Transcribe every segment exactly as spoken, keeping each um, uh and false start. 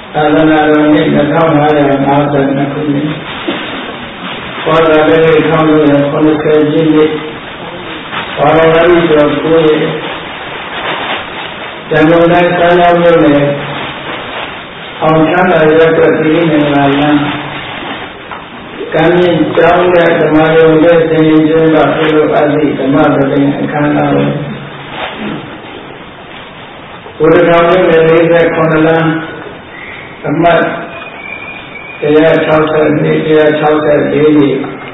သာသနာတော်နှစ်နှစ်ထောင်၅ရာ၅ဆယ်နှစ်ခုနှစ်ဘောဓလေးတစ်ထောင်လုံးရာခုနှစ်ဆယ်ပြည့်နှစ်ဘာဝရဏီကျော်ကိုယ်ကျန်တော်တိုင်းဆန်းရောက်လို့လေအောင်ချမ်းသာရတဲ့ဒီနေ့ငါလမ်းကံမြင့်ကြောင်းတဲ့ဓမ္မယုံတဲ့သင်္ကြန်ကပြုလို့အသည့်ဓမ္မပဒင်အခမ်းအနားကိုဘုရားတော်ရဲ့လေးဆယ်ခုနှစ်လမ်းအမှတ်တရား၆၀နှစ်တရား၆၄နှစ်ဥ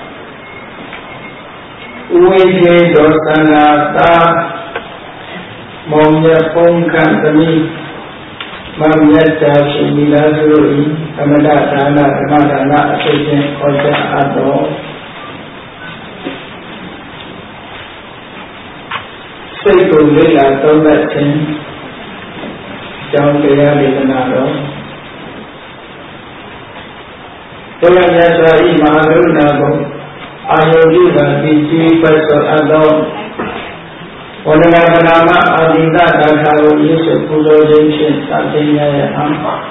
ဝိကျေဒေါသနာသာမောင်မြတ်ပုံခံသမီးမမြတ်တာရှိမိသားစုတို့၏သမထဒါနဓမ္မဒါနအဖြစ်ဖြင့်ခေါ်ကြအပ်တော်စိတ်ကိုလေ့လာသုံးသပ်ခြင်းကြောင့်တရားဒေသနာတော်ဘုရားမြတ်စွာဘုရားမဟာကရုဏာကိုအာယုပြုကတိကြီးပတ်သောအပ်သောဝန္ဒနာပနာမအာတိတဒါထာကိုယေရှုပူဇော်ခြင်းဖြင့်သာသနာ့ရဲ့အမှား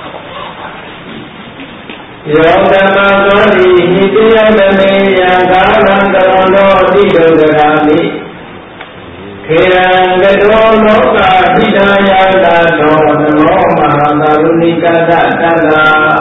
ယောဓမ္မသောတိနိတိယတမေယံကာလံတရောသောအတိဒုက္ခရာမိခေရံကတောလောကဣဒာယတာသောနမောမဟာသာရုဏိကတတတ္တာ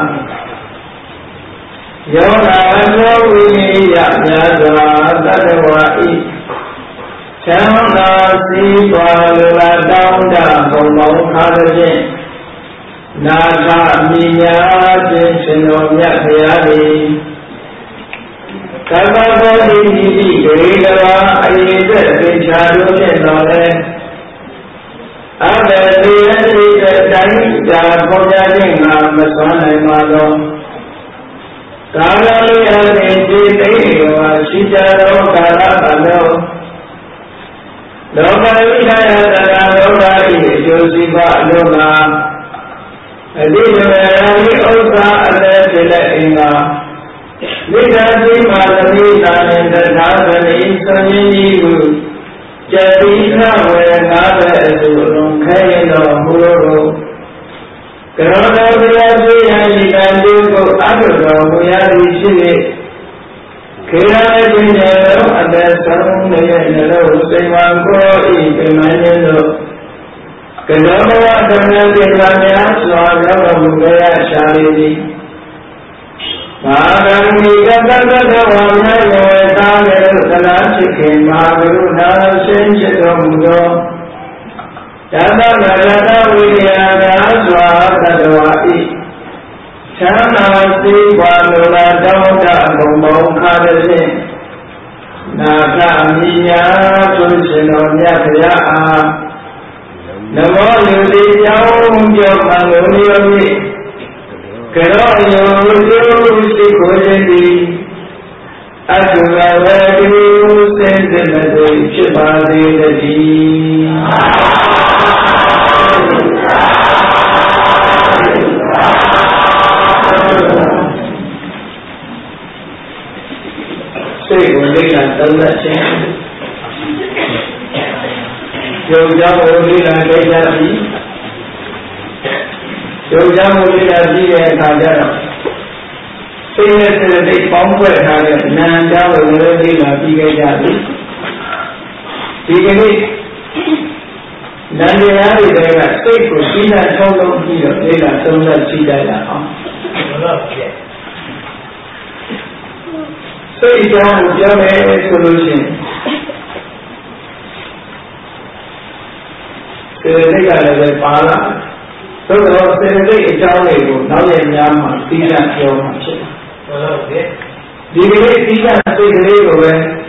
ယောဂသောဝိနိယမြတ်စွာတတ္တဝါဤချမ်းသာစီးပွားလိုလားတောင်းတဘုံမောင်ခါဖြင့်နာထမိညာခြင်းရှင်တော်မြတ်ဖရာသည်ကမ္မဘောဓိတိဂရေကရာအယေသက်သင်္ချာတို့ဖြင့်တော်လဲအဘယ်သေရတိတိုင်းသာပေါ်ကြခြင်းငါမစွမ်းနိုင်ပါသောကာလလေးအရင်ဒီသိရောရှိကြသောကာလအလုံးလောကဝိဒါယတနာလောကဤအကျိုးစီးပွားအလုံးမှာအတိယမေရာမိဥစ္စာအသက်ဖြစ်တဲ့အင်္ဂါမိသားစုမှာသမီးသားနဲ့တရားသတိစဉ္ကြီးကိုကြတိခဝေငါးပဲအစုအလုံးခဲရင်တော်မူလို့ကရောတော်ဘုရားရှိရာဤကံဒီကိုအထုတော်မူရသည်ဖြစ်၍ခေရခြင်းရောအသက်ဆုံးနေတဲ့နရောစိတ်ဝါကိုဤပြမင်းတို့ကရောဘဝဓမ္မတေလာများစွာရောက်တော်မူကြရရှာလေသည်မာဂံမိကတ္တတ္တဝါမြတ်ရောသာဝေသနာဖြစ်ခင်မဟာကရုဏာရှင်ဖြစ်တော်မူသောယတနာယတဝိရိယများစွာတတ္တဝါဤချမ်းသာစီးပွားလိုလားတောင်းတဘုံဘုံခါတဲ့ဖြင့်နာထမိညာသူရှင်တော်မြတ်ဖရာအားနမောလူတိကြောင်းကြောင့်မင်္ဂလိယောမိကရောယောကျိုးရှိကိုခြင်းသည်အတုဝဝတိစင်စစ်မသိဖြစ်ပါစေတည်းစိတ်ကိုလေ့လာသုံးသပ်ခြင်းယုံကြောင်းကိုလေ့လာကြကြပြီးယုံကြောင်းကိုလေ့လာပြီးတဲ့အခါကျတော့စိတ်နဲ့စိတ်တိတ်ပေါင်းဖွဲ့ထားတဲ့နာမ်ကြောင်းကိုလည်းလေ့လာပြီးကြကြပြီဒီကနေ့နန္တရားတွေကစိတ်ကိုသိတာချောင်းလုံးပြီးတော့လေ့လာသုံးသပ်ကြည့်ကြရအောင်ဟုတ်ပါရဲ့စိတ်ကြောင်းကိုပြောမယ်ဆိုလို့ရှိရင်စေတသိက်ကလည်းပဲပါလာသို့တော့စေတသိက်အကြောင်းတွေကိုနောက်ရများမှာသိချင်ပြောမှာဖြစ်တယ်ဟုတ်ပါရဲ့ဒီကနေ့သိချင်စိတ်ကလေးကိုပဲ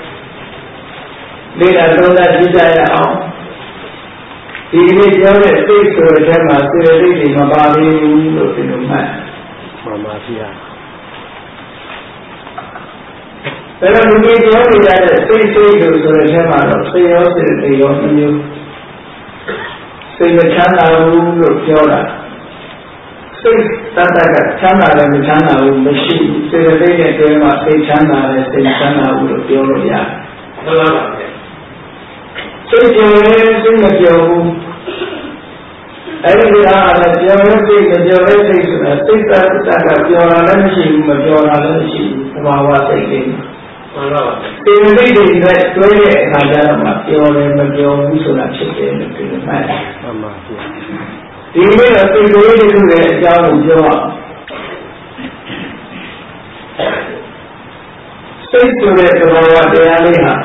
လေ့လာသုံးသပ်ကြည့်ကြရအောင်ဒီကနေ့ပြောတဲ့စိတ်ဆိုတဲ့မှာစေတသိက်တွေမပါသေးဘူးလို့ဒီလိုမှတ်မှန်ပါဗျာဒါကြောင့်ဒီပြောနေကြတဲ့စိတ်စိတ်လို့ဆိုတဲ့ထဲမှာတော့စိတ်ရောစိတ်တွေရောမျိုးစိတ်မချမ်းသာဘူးလို့ပြောတာစိတ်တတ်တတ်ကချမ်းသာတယ်မချမ်းသာဘူးမရှိဘူးစေတသိက်နဲ့တွဲမှာစိတ်ချမ်းသာတယ်စိတ်ချမ်းသာဘူးလို့ပြောလို့ရတယ်ဟုတ်ပါပါစိတ်ကြည်စိတ်မကြောက်ဘူးအဲ့ဒီအားလည်းပြောရစိတ်မပြောရစိတ်ဆိုတာစိတ်သာသာကပြောတာလည်းမရှိဘူးမပြောတာလည်းမရှိဘူးသဘာဝစိတ်တွေမှန်ပါပါဒီစိတ်တွေနဲ့တွဲတဲ့အခါကျတော့မှပြောတယ်မပြောဘူးဆိုတာဖြစ်တယ်လို့ပြောမှန်မှန်ပါဗျာဒီနေ့တော့စိတ်ကလေးတွေရဲ့အကြောင်းကိုပြောအောင်စိတ်ဆိုတဲ့သဘာဝတရားလေးဟာ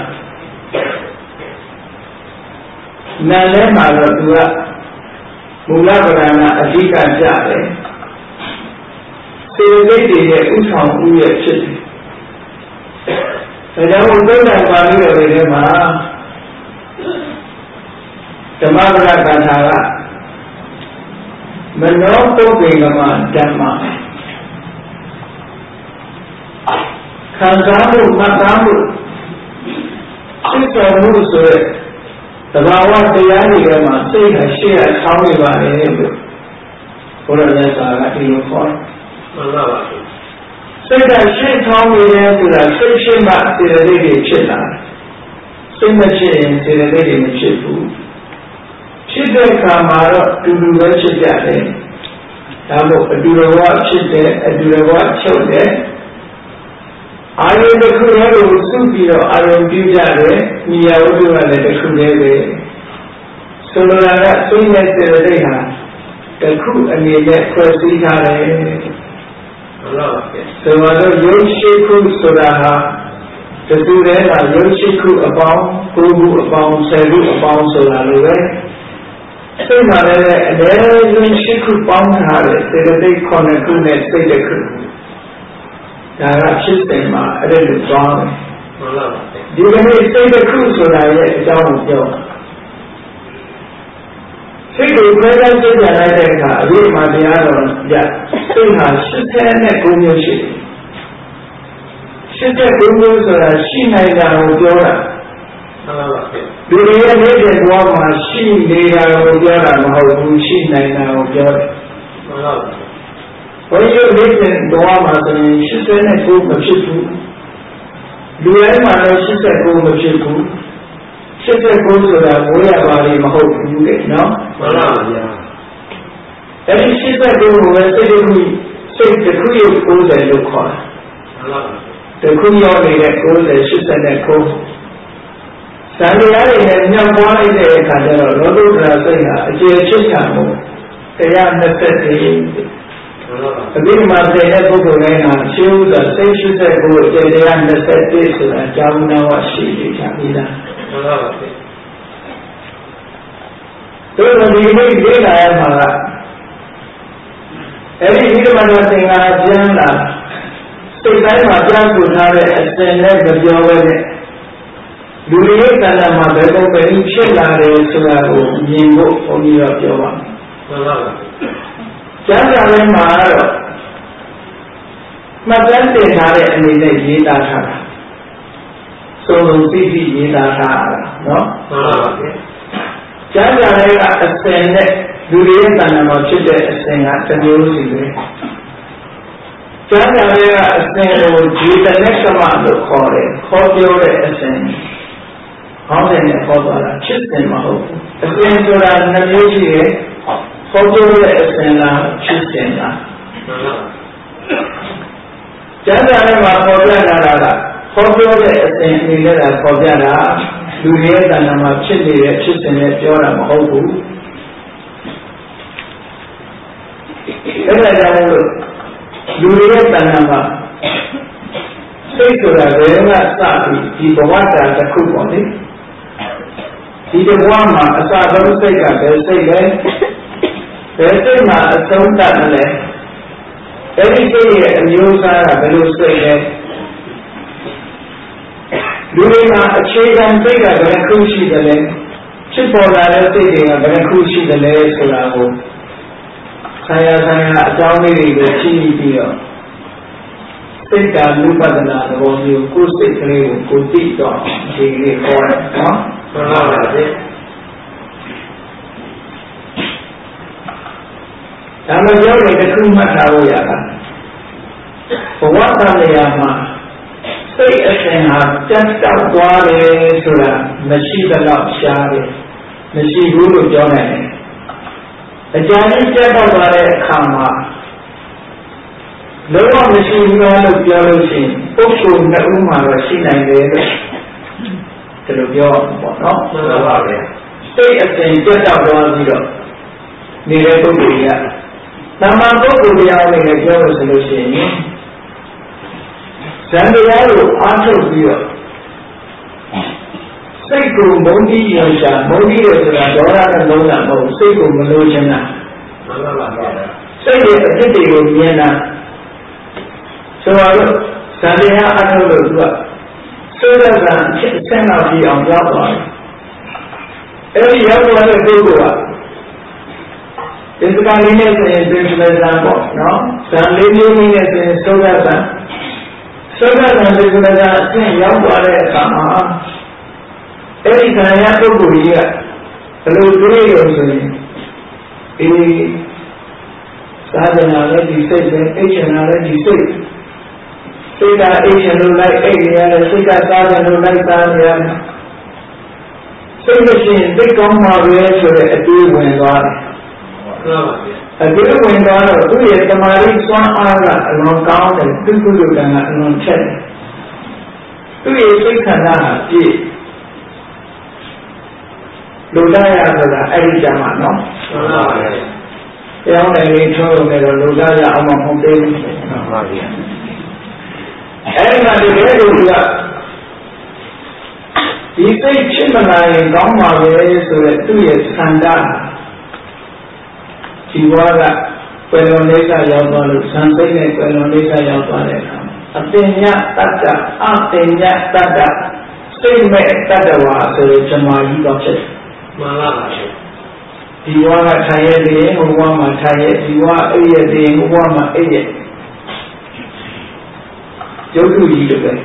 နာနဲ့မှာတော့သူကမူလပဒနာအဓိကကြတယ်စေစိတ်တွေရဲ့ဥဆောင်ဥရဲ့ဖြစ်တယ်ဒါကြောင့်ဘုရားပါဠိတော်တွေမှာဓမ္မပဒကထာကမနောပုပ္ပေကမဓမ္မခံစားမှုမှတ်သားမှုစိတ်တော်မှုဆိုတဲ့သဘာဝတရားတွေမှာစိတ်ဟာရှေ့အထောင်းနေပါလေလို့ဘုရားမြတ်စွာကဒီလိုခေါ်တယ်မှန်ပါပါစိတ်ကရှေ့ထောင်းနေတယ်ဆိုတာစိတ်ရှိမှစေတသိက်တွေဖြစ်လာတယ်စိတ်မဖြစ်ရင်စေတသိက်တွေမဖြစ်ဘူးဖြစ်တဲ့အခါမှာတော့တူတူပဲဖြစ်ကြတယ်ဒါမို့အတူတော်ကဖြစ်တယ်အတူတော်ကချုပ်တယ်အာယုတစ်ခုတည်းကိုစုပြီးတော့အာယုပြုကြတယ်။ဉာဏ်ဝတ္ထုကလည်းတစ်ခုတည်းပဲ။ဆိုလိုတာကသိတဲ့စေတသိက်ဟာတစ်ခုအနေနဲ့ဖွဲ့စည်းထားတယ်။ဟုတ်ပါဘူး။ဆိုတော့ယုတ်ရှိခုဆိုတာဟာတခုတည်းကယုတ်ရှိခုအပေါင်းကိုယ်ခုအပေါင်းဆယ်ခုအပေါင်းဆိုတာလိုပဲ။စိတ်မှာလည်းအနည်းဆုံးရှိခုပေါင်းထားတဲ့စေတသိက်ခုနှစ်ခုနဲ့စိတ်တစ်ခုဒါကဖြစ်တယ်မှာအဲ့ဒါလိုသွားတယ်မှန်ပါပါဒီကနေ့စိတ်တစ်ခုဆိုတာရဲ့အကြောင်းကိုပြောစိတ်ကိုခွဲခြားသိကြလိုက်တဲ့အခါအရေးမှတရားတော်ရစိတ်ဟာရှစ်ဆယ်နဲ့ကိုးမျိုးရှိတယ်ရှစ်ဆယ်ကိုးမျိုးဆိုတာရှိနိုင်တာကိုပြောတာမှန်ပါပါဒီလိုရဲ့နေတဲ့ဘဝမှာရှိနေတာကိုပြောတာမဟုတ်ဘူးရှိနိုင်တာကိုပြောတယ်မှန်ပါပါဘုရားနေတဲ့ဘဝမှာဆိုရင်ရှစ်ဆယ်နဲ့ကိုးမဖြစ်ဘူးလူတိုင်းမှာလည်းရှစ်ဆယ်ကိုးမဖြစ်ဘူးရှစ်ဆယ်ကိုးဆိုတာဘိုးရပါလိမဟုတ်ဘူးလေနော်မှန်ပါဗျာအဲဒီရှစ်ဆယ်ကိုးကိုပဲစိတ်တစ်ခုစိတ်တစ်ခုရုပ်ကိုးတယ်လို့ခေါ်တာမှန်ပါတစ်ခုရောက်နေတဲ့ကိုးတယ်ရှစ်ဆယ်နဲ့ကိုးသံဃာတွေနဲ့ညှပ်ပွားလိုက်တဲ့အခါကျတော့လောကုတ္တရာစိတ်ဟာအကျေဖြစ်တာမို့တရားနှစ်သက်တယ်အပြီးမှတဲ့ပုဂ္ဂိုလ်တိုင်းဟာရှင်းဥစွာစိတ်ရှိတဲ့ကိုယ်ကျေတရားနှစ်သက်တည်းဆိုတာကြောင်းနာဝရှိနေကြပြီလားမှန်ပါပါဘုရားတို့ဒီနေ့သိလာရမှာကအဲ့ဒီဒီမှာတော့သင်္ဃာကျမ်းလာစိတ်တိုင်းမှာကြားပူထားတဲ့အစဉ်နဲ့မပြောဘဲနဲ့လူတွေရဲ့ကံတာမှာဘယ်ပုံပဲဖြစ်လာတယ်ဆိုတာကိုမြင်ဖို့ဘုန်းကြီးကပြောပါမယ်မှန်ပါပါကျမ်းစာထဲမှာတော့မှတ်တမ်းတင်ထားတဲ့အနေနဲ့ရေးသားထားတာစုံစုံသိသိရေးသားထားတာနော်မှန်ပါပါကျမ်းစာထဲကအစဉ်နဲ့လူတွေရဲ့တဏ္ဍာမှာဖြစ်တဲ့အစဉ်ကတစ်မျိုးစီပဲကျမ်းစာထဲကအစဉ်ကိုဒီတနက်ကမလို့ခေါ်တယ်ခေါ်ပြောတဲ့အစဉ်ဟောင်းတယ်နဲ့ခေါ်သွားတာဖြစ်စဉ်မဟုတ်ဘူးအစဉ်ဆိုတာနှစ်မျိုးရှိတယ်ခေါ်ပြောတဲ့အစဉ်လားဖြစ်စဉ်လားကျမ်းစာထဲမှာပေါ်ပြလာတာကခေါ်ပြောတဲ့အစဉ်အနေနဲ့ကပေါ်ပြတာလူတွေရဲ့တဏ္ဍာမှာဖြစ်နေတဲ့ဖြစ်စဉ်နဲ့ပြောတာမဟုတ်ဘူးအဲ့ဒါကြောင့်လို့လူတွေရဲ့တဏ္ဍာမှာစိတ်ဆိုတာဘယ်ကစပြီးဒီဘဝတာတစ်ခုပေါ့လေဒီဘဝမှာအစဆုံးစိတ်ကဘယ်စိတ်လဲဘယ်စိတ်မှာအဆုံးတတ်လဲအဲ့ဒီစိတ်ရဲ့အမျိုးအစားကဘယ်လိုစိတ်လဲလူတွေမှာအခြေခံစိတ်ကဘယ်ခုရှိတယ်လဲဖြစ်ပေါ်လာတဲ့စိတ်တွေကဘယ်ခုရှိတယ်လဲဆိုတာကိုဆရာဆရာအကြောင်းလေးတွေကိုကြည့်ပြီးတော့စိတ်ကလူပဒနာသဘောမျိုးကိုယ်စိတ်ကလေးကိုကိုသိတော့ဒီလေးခေါ်တယ်နော်မှန်ပါပါဗျဒါမှပြောရင်တစ်ခုမှတ်ထားလို့ရတာဘဝတန်လျာမှာစိတ်အစဉ်ဟာတက်တောက်သွားတယ်ဆိုတာမရှိတော့ရှားတယ်မရှိဘူးလို့ပြောနိုင်တယ် a giant step of a karma. No one is seeing all of theology, also the Umar was seen and there. The Lord, no, stay at the jet of one zero. Near Korea. Nama Korea in a Jewish solution. Sandiago, Arthur View. Seiko Mondi Yosha, Mondi Yosha, Dora and Lona, Seiko Melojana. Say a city of Vienna. So I look, Sandia, I know the work. So that I send out the on job line. Every young one of people up. This is the combination in the example, no? Sandy living is in so that so that I'm going to say, young one at Sama. Every time I have to go here, a little grey or something. The Sergeant already said, the agent already said. Say that Asian who like alien, and say that Sergeant who like alien. Say the same, they come my way to the Adu Windar. Adu Windar, who is the Mari Swan Ara along count and Tuku and along check. Who is six and a half years? Lodaya for the Arijama, no? They only told me the Lodaya among them. And I began to do that. He said, Chimana in Gama, so that two years Sanda. Chihuahua, Pelonesa Yavana, Sanse, Pelonesa Yavana. Atenya Tata, Atenya Tata, same Tatawa, so the Chamari got it. Malachi. Chihuahua Tayade, Wama Tayade, Chihuahua Ayade, Wama Ayade. Joku yi to be.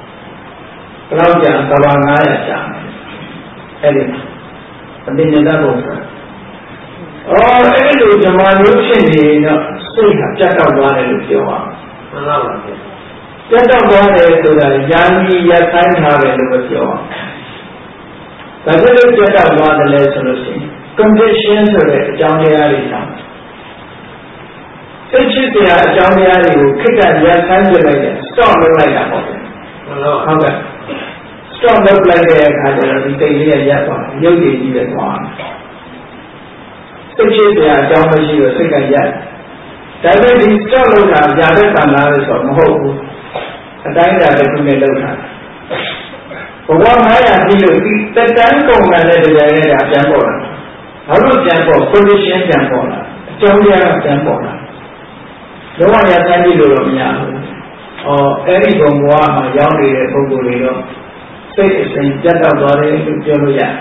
Rauja Kavanaya Cham. Edit. And then the double. Oh, every Jaman Yuchin, say, check out one and you are. Check out one to the Yami Yakan have it with you. But let us check out one the lesson. Conditions of it, John Yarita. Such is the Jamia, you kick at your Sanjay, strong like that. Okay. Strong up like a Kaja, we say here, Yapa, Yogi, even one. Such is the Jamia, you think I yet. That may be strong look at Jabet and Laris of Moho. A time that I could make look at. For one, I have been the time come and let the Jaya Jambola. How do Jambo, condition Jambola, Jamia Jambola. No one has any little or any Gomwa, young lady, Gogolino. Say it's in Jetta Body to Joluya.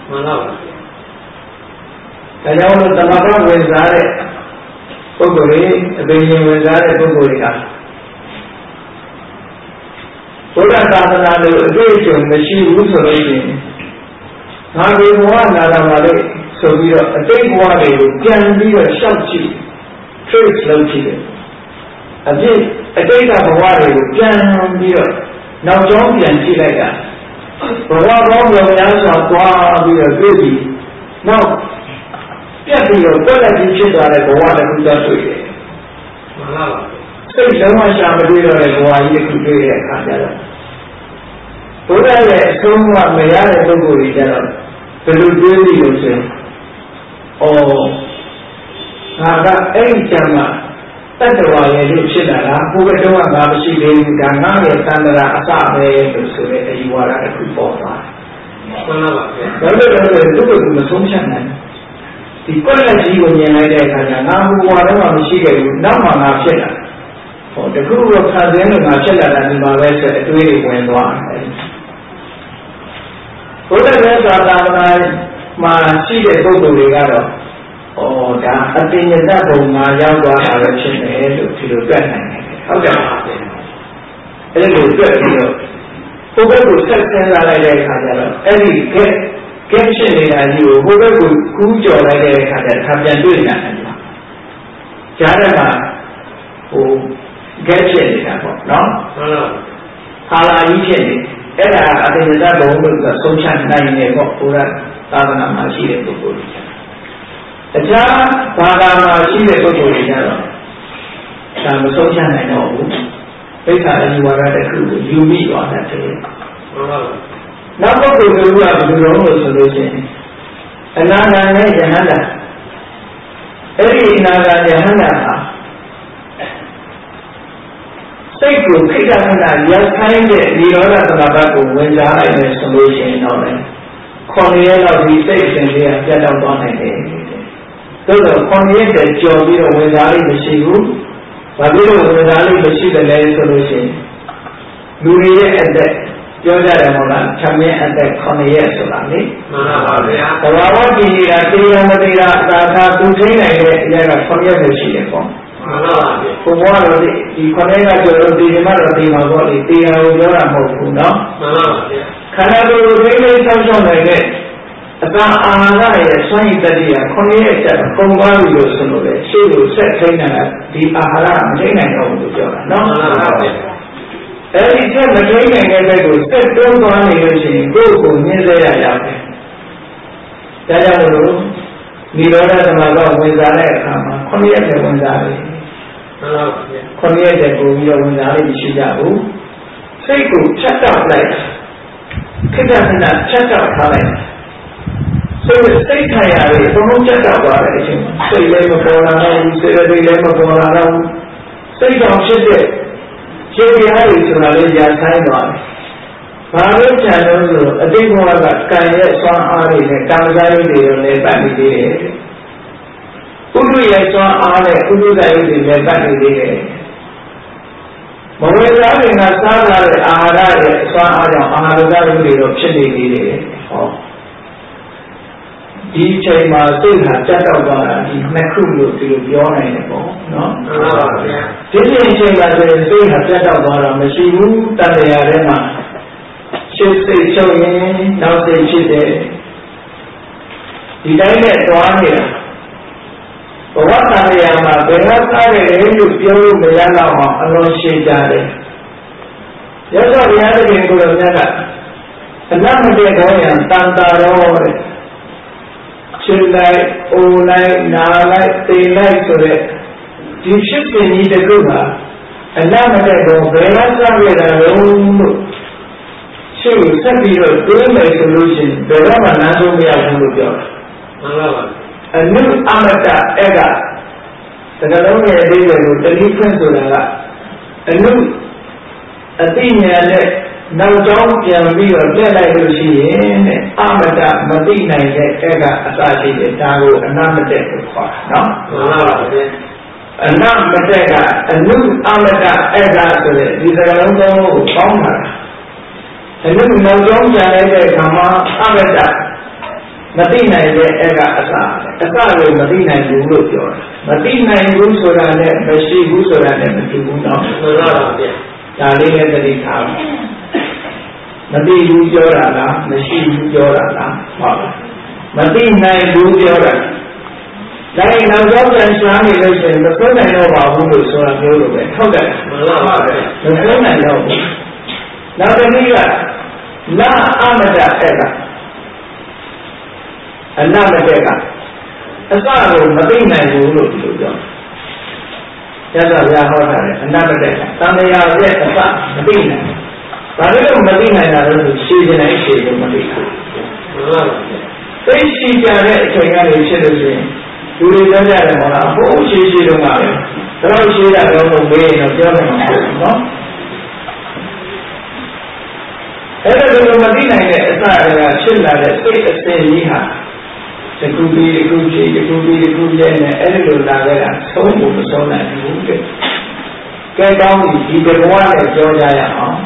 And all of the Mama was at Gogoli, a baby was at Gogolika. Buddha Sadana, the region, the she was origin. Now we want another so we are a big one, can be a shelter, trace located. A bit, a data for water will can be now don't be and see like that. But what wrong with the answer of why we are busy? No. Yes, you are good at each other like water who does it. Say, so much I'm a dealer like why you could do it. But I had so much may I have to go each other. But you really you say, oh, I got eight jama. That's why I do shit. Who would do about she being Ganga and Sandra Asabe so that you are at a good ball. The assumption. The quality when you like that, now who are on the sugar, now on our cheddar. For the guru of Kazan and our cheddar and my rest at the way went on. For the rest of my secret photo regard. Oh, that I think that will my young direction to the bed. Okay. A little bit. Who will set things like that? Any get catching in you, who will cool your like that? Have been doing that. Jarama, who gets it, no? No. Hala eating it. Ella, I think that will the social nine for Pura, Tavana Machi. အခြားဘာသာမှာရှိတဲ့ပုဂ္ဂိုလ်တွေကြတော့ဒါမဆုံးဖြတ်နိုင်တော့ဘူးပိဋကအာဇီဝါဒတစ်ခုကိုယူမိသွားတတ်တယ်နောက်ပုဂ္ဂိုလ်တွေကဘယ်လိုလုပ်လို့ဆိုလို့ရှိရင်အနာဂတ်နဲ့ယဟန္တာအဲ့ဒီအနာဂတ်ယဟန္တာဟာစိတ်ကိုခိတ္တခဏရပ်ခိုင်းတဲ့និရောဓသမဘတ်ကိုဝင်စားလိုက်မယ်ဆိုလို့ရှိရင်တော့လေခွန်ရဲတော့ဒီစိတ်အစဉ်လေးကပြတ်တောက်သွားနိုင်တယ်သို့တော့ခွန်ရဲတဲ့ကြော်ပြီးတော့ဝင်စားလို့မရှိဘူးဘာဖြစ်လို့ဝင်စားလို့မရှိတယ်လဲဆိုလို့ရှိရင်လူတွေရဲ့အသက်ပြောကြတယ်မဟုတ်လားသမင်းအသက်ခွန်ရဲဆိုတာလေမှန်ပါဗျာသဘာဝတည်နေတာတရားမတရားအသာသာသူထိနိုင်တဲ့အရာကခွန်ရဲပဲရှိတယ်ပေါ့မှန်ပါဗျာဘုရားတော်ဒီခွန်ရဲကကြော်လို့ဒီမှာတော့ဒီမှာပေါ့လေတရားကိုပြောတာမဟုတ်ဘူးနော်မှန်ပါဗျာခန္ဓာကိုယ်ကိုသိသိဆောက်ရှောက်နိုင်တဲ့အတန်အာဟာရရဲ့စွန့်ရည်တတိယခွန်ရဲချက်ပုံပါလို့ဆိုလို့လေရှေ့ကိုဆက်ထိန်းနေတာဒီအာဟာရမထိန်းနိုင်တော့ဘူးလို့ပြောတာနော်မှန်ပါဗျာအဲ့ဒီချက်မထိန်းနိုင်တဲ့ဘက်ကိုဆက်တွန်းသွားနေလို့ရှိရင်ကိုယ့်ကိုမြင်စေရရတယ်။ဒါကြောင့်မို့និရောဓသမဘတ်ဝင်စားတဲ့အခါမှာခွန်ရဲတဲ့ဝင်စားတယ်မှန်ပါဗျာခွန်ရဲတဲ့ကိုပြီးတော့ဝင်စားလို့ရှိကြဘူးစိတ်ကိုဖြတ်တောက်လိုက်ခိတ္တခဏဖြတ်တောက်ထားလိုက်စိတ်စိတ်ထိုင်ရတယ်ဘုံဘုံဖြတ်တောက်သွားတဲ့အချိန်မှာစိတ်လည်းမပေါ်လာတော့ဘူးစိတ်လည်းလည်းမပေါ်လာတော့ဘူးစိတ်ကြောင့်ဖြစ်တဲ့ခြေပြားတွေဆိုတာလည်းရာဆိုင်သွားတယ်ဘာလို့ကြံလို့ဆိုအတိတ်ဘဝကကံရဲ့စွမ်းအားတွေနဲ့ကံစားရည်တွေလည်းပတ်နေသေးတယ်ဥဒ္ဓရဲ့စွမ်းအားနဲ့ဥဒ္ဓစာရည်တွေလည်းပတ်နေသေးတယ်မဝေစားတွေကစားလာတဲ့အာဟာရရဲ့စွမ်းအားကြောင့်အာဟာရစားရည်တွေတော့ဖြစ်နေသေးတယ်ဟောဒီချိန်မှာစိတ်ဟာကြက်တော့သွားတာဒီနှစ်ခုလို့ဒီလိုပြောနိုင်တယ်ပေါ့နော်မှန်ပါဗျာဒီချိန်ချိန်မှာဆိုရင်စိတ်ဟာကြက်တော့သွားတာမရှိဘူးတန်တရားထဲမှာရှင်းစိတ်ချုပ်ရင်နောက်စိတ်ဖြစ်တယ်ဒီတိုင်းနဲ့တွားနေတာဘဝတန်တရားမှာဘယ်တော့စားရတယ်လို့ပြောလို့မရတော့အောင်အလုံးရှင်းကြတယ်ရသော်ဘုရားသခင်ကိုယ်တော်မြတ်ကအနတ်မတည့်တော့ရင်တန်တာရောတဲ့ခြေလိုက်အိုလိုက်နာလိုက်သိလိုက်ဆိုတဲ့ဒီဖြစ်စဉ်ကြီးတစ်ခုဟာအနတ်မတည့်တော့ဘယ်တော့စားရတာလို့လို့ရှင်းကိုဆက်ပြီးတော့တွေးမယ်ဆိုလို့ရှိရင်ဘယ်တော့မှနားဆုံးမရဘူးလို့ပြောတာမှန်ပါပါအနုအမတအဲ့ကသကလုံးရဲ့အသေးပဲလို့တတိဖွင့်ဆိုတာကအနုအသိဉာဏ်နဲ့နောက်ကြောင်းပြန်ပြီးတော့ပြက်လိုက်လို့ရှိရင်တဲ့အမတမသိနိုင်တဲ့အဲ့ကအစရှိတယ်ဒါကိုအနမတက်ကိုခေါ်တာနော်မှန်ပါပါဗျာအနမတက်ကအနုအမတအဲ့ကဆိုတဲ့ဒီသကလုံးသုံးကိုပေါင်းတာအနုနောက်ကြောင်းပြန်လိုက်တဲ့အခါမှာအမတမသိနိုင်တဲ့အဲ့ကအစအစကိုမသိနိုင်ဘူးလို့ပြောတာမသိနိုင်ဘူးဆိုတာနဲ့မရှိဘူးဆိုတာနဲ့မတူဘူးနော်မှန်ပါပါဗျာဒါလေးလည်းသတိထားပါမသိဘူးပြောတာလားမရှိဘူးပြောတာလားဟုတ်လားမသိနိုင်ဘူးပြောတာဒါရင်နောက်တော့ပြန်ရှားနေလို့ရှိရင်မသိနိုင်တော့ပါဘူးလို့ဆိုတာမျိုးလိုပဲဟုတ်တယ်မှန်ပါပါပဲမသိနိုင်တော့ဘူးနောက်တစ်နည်းကလာအမတအဲ့ကအနမတက်ကအစကိုမသိနိုင်ဘူးလို့ဒီလိုပြောရသော်ဗျာဟောတာလေအနမတက်ကသံဃာရဲ့အစမသိနိုင်ဘာလို့မသိနိုင်တာလဲဆိုရှင်းနေရှင်းလို့မသိဘူးဟုတ်ပါဘူးသိရှိကြတဲ့အချိန်ကနေဖြစ်လို့ရှိရင်လူတွေပြောကြတယ်မဟုတ်လားဟိုရှင်းရှင်းတော့ပါပဲဒါတော့ရှင်းတာတော့မေးရင်တော့ပြောနိုင်မှာပေါ့နော်အဲ့ဒါကမသိနိုင်တဲ့အစအရာဖြစ်လာတဲ့စိတ်အစဉ်ကြီးဟာတခုပြီးတခုဖြစ်တခုပြီးတခုပြည့်နေအဲ့လိုလာခဲ့တာသုံးဖို့မဆုံးနိုင်ဘူးတဲ့ကဲကောင်းပြီဒီဘဝနဲ့ကြောကြရအောင်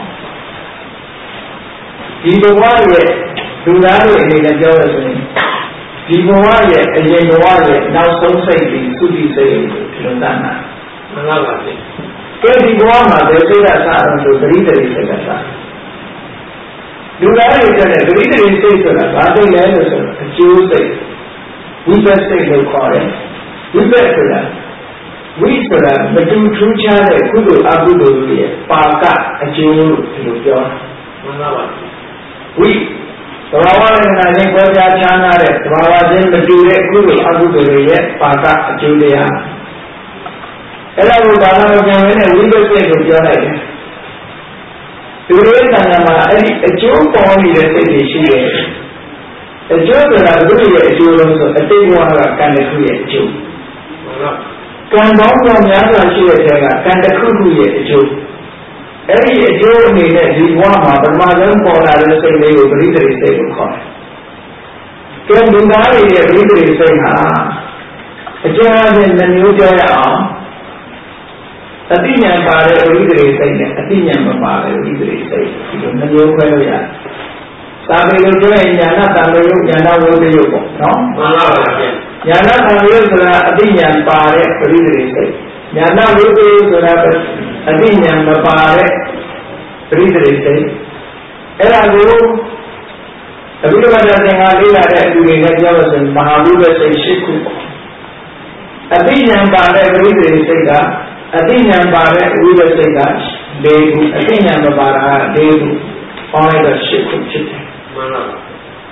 ဒီဘဝရဲ့လူသားတွေအနေနဲ့ပြောရဆိုရင်ဒီဘဝရဲ့အရင်ဘဝရဲ့နောက်ဆုံးစိတ်ဒီသုတိစိတ်ကိုဒီလိုသတ်မှာမှန်ပါပါဗျကဲဒီဘဝမှာဘယ်စိတ်ကစအောင်ဆိုသတိတရိစိတ်ကစလူသားတွေတဲ့သတိတရိစိတ်ဆိုတာဘာသိလဲလို့ဆိုတော့အကျိုးစိတ်ဝိပဿစိတ်လို့ခေါ်တယ်ဝိပဿဆိုတာဝိဆိုတာမတူထူးခြားတဲ့ကုသိုလ်အကုသိုလ်တွေရဲ့ပါကအကျိုးလို့ဒီလိုပြောတာမှန်ပါပါဝိဘာဝလက္ခဏာချင်းပေါ်ပြချမ်းသာတဲ့သဘာဝချင်းမတူတဲ့ကုသိုလ်အကုသိုလ်တွေရဲ့ပါကအကျိုးတရားအဲ့ဒါကိုဘာသာပြန်ဝင်တဲ့ဝိပဿနာကိုပြောလိုက်တယ်ဒီလိုသံဃာမှာအဲ့ဒီအကျိုးပေါ်နေတဲ့စိတ်တွေရှိတယ်အကျိုးဆိုတာဘုရားရဲ့အကျိုးလို့ဆိုအတိတ်ဘဝကကံတစ်ခုရဲ့အကျိုးကံပေါင်းများများစွာရှိတဲ့ထဲကကံတစ်ခုခုရဲ့အကျိုးအဲ့ဒီအကျိုးအနေနဲ့ဒီဘဝမှာပထမဆုံးပေါ်လာတဲ့စိတ်လေးကိုပရိသေစိတ်ကိုခေါ်တယ်။ကဲလူသားတွေရဲ့ပရိသေစိတ်ဟာအကျဉ်းအားဖြင့်နှမျိုးပြောရအောင်အတိညာပါတဲ့ပရိသေစိတ်နဲ့အတိညာမပါတဲ့ပရိသေစိတ်ဒီလိုနှမျိုးခွဲလို့ရတယ်။သာပေလို့ပြောရင်ညာဏတံမေယုညာဏဝိပယုပေါ့နော်။မှန်ပါပါဗျာ။ညာဏတံမေယုဆိုတာအတိညာပါတဲ့ပရိသေစိတ်ညာဏဝိပယုဆိုတာအတိညာမပါတဲ့ပရိသေစိတ်အဲ့ဒါကိုအဘိဓမ္မာသင်္ဃာလေးလာတဲ့အတူတွေနဲ့ပြောလို့ဆိုရင်မဟာဝိပဿစိတ်ရှိခုအတိညာပါတဲ့ပရိသေစိတ်ကအတိညာပါတဲ့ဝိပဿစိတ်က၄ခုအတိညာမပါတာ၄ခုပေါင်းလိုက်တော့၈ခုဖြစ်တယ်မှန်ပါပါ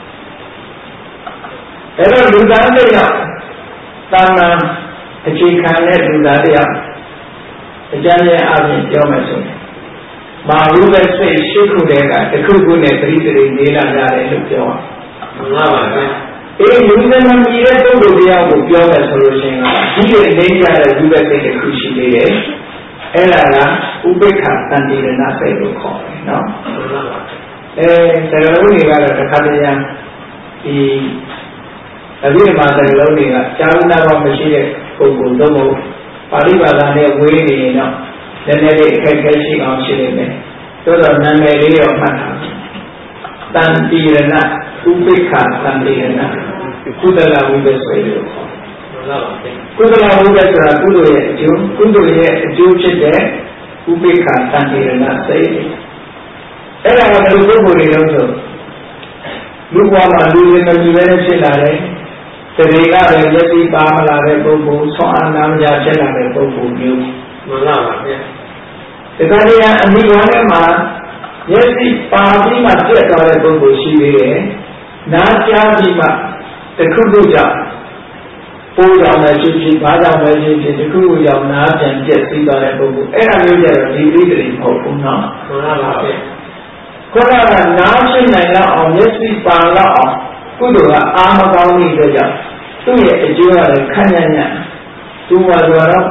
အဲ့တော့လူသားတွေရောက်တာမန်အခြေခံတဲ့လူသားတွေရောက်အကျဉ်းချင်းအပြင်ပြောမယ်ဆိုရင်မဟာဝိပဿစိတ်ရှိခုတည်းကတစ်ခုခုနဲ့ပရိသေနေလာကြတယ်လို့ပြောတာမှန်ပါပါအေးလူသားမမြည်တဲ့ပုဂ္ဂိုလ်တရားကိုပြောမယ်ဆိုလို့ရှိရင်ဒီလိုနေကြတဲ့ဝိပဿစိတ်တစ်ခုရှိသေးတယ်အဲ့ဒါကဥပိ္ပခာတန်တိရဏစိတ်လို့ခေါ်တယ်နော်မှန်ပါပါအဲသရလုံးတွေကတော့တစ်ခါတည်းဒီအဘိဓမ္မာသရလုံးတွေကကြာဝနာတော့မရှိတဲ့ပုဂ္ဂိုလ်တော့မဟုတ်ပါဠိဘာသာနဲ့ဝေးနေရင်တော့နည်းနည်းလေးအခက်အခဲရှိအောင်ရှိနေမယ်သို့တော့နာမည်လေးတော့မှတ်ထားတန်တိရဏဥပိ္ပခာတန်တိရဏကုသလဝိပဿနာလို့ခေါ်တယ်ကုသလဝိပဿနာဆိုတာကုသိုလ်ရဲ့အကျိုးကုသိုလ်ရဲ့အကျိုးဖြစ်တဲ့ဥပိ္ပခာတန်တိရဏစိတ်အဲ့ဒါကဘယ်လိုပုဂ္ဂိုလ်တွေလဲဆိုလူဘဝမှာလူတွေမကြည့်ပဲဖြစ်လာတယ်တရေကလည်းမျက်စိပါမလာတဲ့ပုဂ္ဂိုလ်ဆောင်းအာနာမကြာဖြစ်လာတဲ့ပုဂ္ဂိုလ်မျိုးမှန်ပါပါဗျာဒီကနေ့အမိဝါနဲ့မှာမျက်စိပါပြီးမှပြတ်သွားတဲ့ပုဂ္ဂိုလ်ရှိသေးတယ်နားကြားပြီးမှတခုခုကြောင့်ပိုးကြောင့်လည်းဖြစ်ဖြစ်ဘာကြောင့်လည်းဖြစ်ဖြစ်တခုခုကြောင့်နားပြန်ပြတ်ပြီးသွားတဲ့ပုဂ္ဂိုလ်အဲ့ဒါမျိုးကြတော့ဒီပိဋကတိမဟုတ်ဘူးနော်မှန်ပါပါဗျာခေါင်းကနားရှိနိုင်တော့အောင်မျက်စိပါတော့အောင်ကုသိုလ်ကအာမကောင်းနေတဲ့ကြောင့်သူ့ရဲ့အကျိုးကလည်းခန့်ညံ့ညံ့သူ့မှာဆိုတော့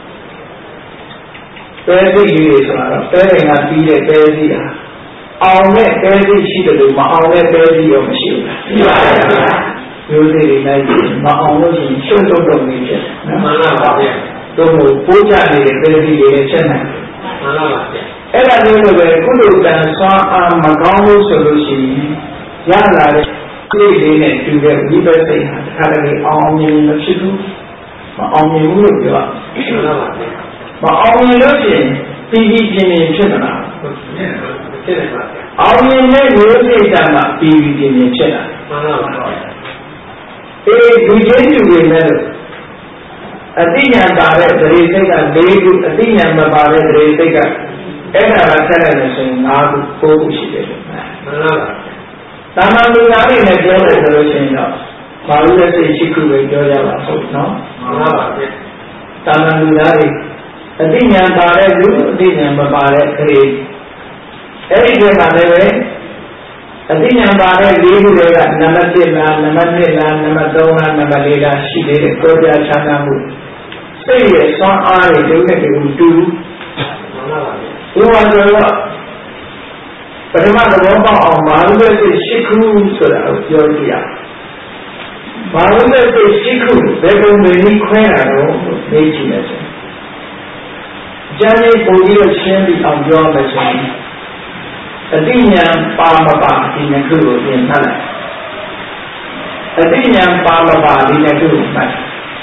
ပဲသိရည်ဆိုတော့ပဲရင်ကပြီးတဲ့ပဲသိတာအောင်တဲ့ပဲသိရှိတယ်လို့မအောင်တဲ့ပဲသိရောမရှိဘူးရှိပါရဲ့ဗျာမျိုးစိတွေလိုက်မအောင်လို့ရှိရင်ရှုံ့တော့တော့နေဖြစ်တယ်မှန်ပါပါဗျာတို့မို့ပိုးကြနေတဲ့ပဲသိတွေချက်နိုင်မှန်ပါပါဗျာအဲ့ဒါမျိုးလိုပဲကုသိုလ်ကံဆွမ်းအားမကောင်းလို့ဆိုလို့ရှိရင်ရလာတဲ့စိတ်လေးနဲ့တူတဲ့ဝိပဿနာဟာတစ်ခါတည်းအောင်မြင်မဖြစ်ဘူးမအောင်မြင်ဘူးလို့ပြောမှန်ပါပါဗျာမအောင်မြင်လို့ရှိရင်ပြီးပြီးပြင်းပြင်းဖြစ်မလားဖြစ်တယ်ပါအောင်မြင်တဲ့မျိုးစိတ်ကမှပြီးပြီးပြင်းပြင်းဖြစ်လာမှန်ပါပါအေးဒီချင်းတူနေမဲ့အတိညာပါတဲ့ဒရေစိတ်က၄ခုအတိညာမပါတဲ့ဒရေစိတ်ကအဲ့ဒါကဆက်လိုက်လို့ဆိုရင်၅ခု၉ခုရှိတယ်လို့မှန်ပါပါတာမန်လူသားတွေနဲ့ပြောတယ်ဆိုလို့ရှိရင်တော့ဘာလို့လဲစိတ်ရှိခုပဲပြောကြပါဟုတ်နော်မှန်ပါပါတာမန်လူသားတွေအတိညာပါတဲ့လူအတိညာမပါတဲ့ခရီးအဲ့ဒီထဲမှာလည်းပဲအတိညာပါတဲ့၄ခုတွေကနံပါတ်၁လားနံပါတ်၂လားနံပါတ်၃လားနံပါတ်၄လားရှိသေးတယ်ကိုယ်ပြချမ်းသာမှုစိတ်ရဲ့စွမ်းအားတွေဒုက္ခတွေကိုတူမှန်ပါပါဒီမှာဆိုတော့ပထမသဘောပေါက်အောင်ဘာလို့လဲစိတ်ရှိခုဆိုတာကိုပြောကြည့်ရဘာလို့လဲစိတ်ရှိခုဘယ်ပုံတွေကြီးခွဲတာတော့သိကြည့်မယ်ဆိုကျမ်းလေးပုံပြီးတော့ရှင်းပြီးအောင်ပြောမယ်ဆိုရင်အတိညာပါမပါဒီနှစ်ခုကိုပြင်ထားလိုက်အတိညာပါမပါဒီနှစ်ခုကိုမှတ်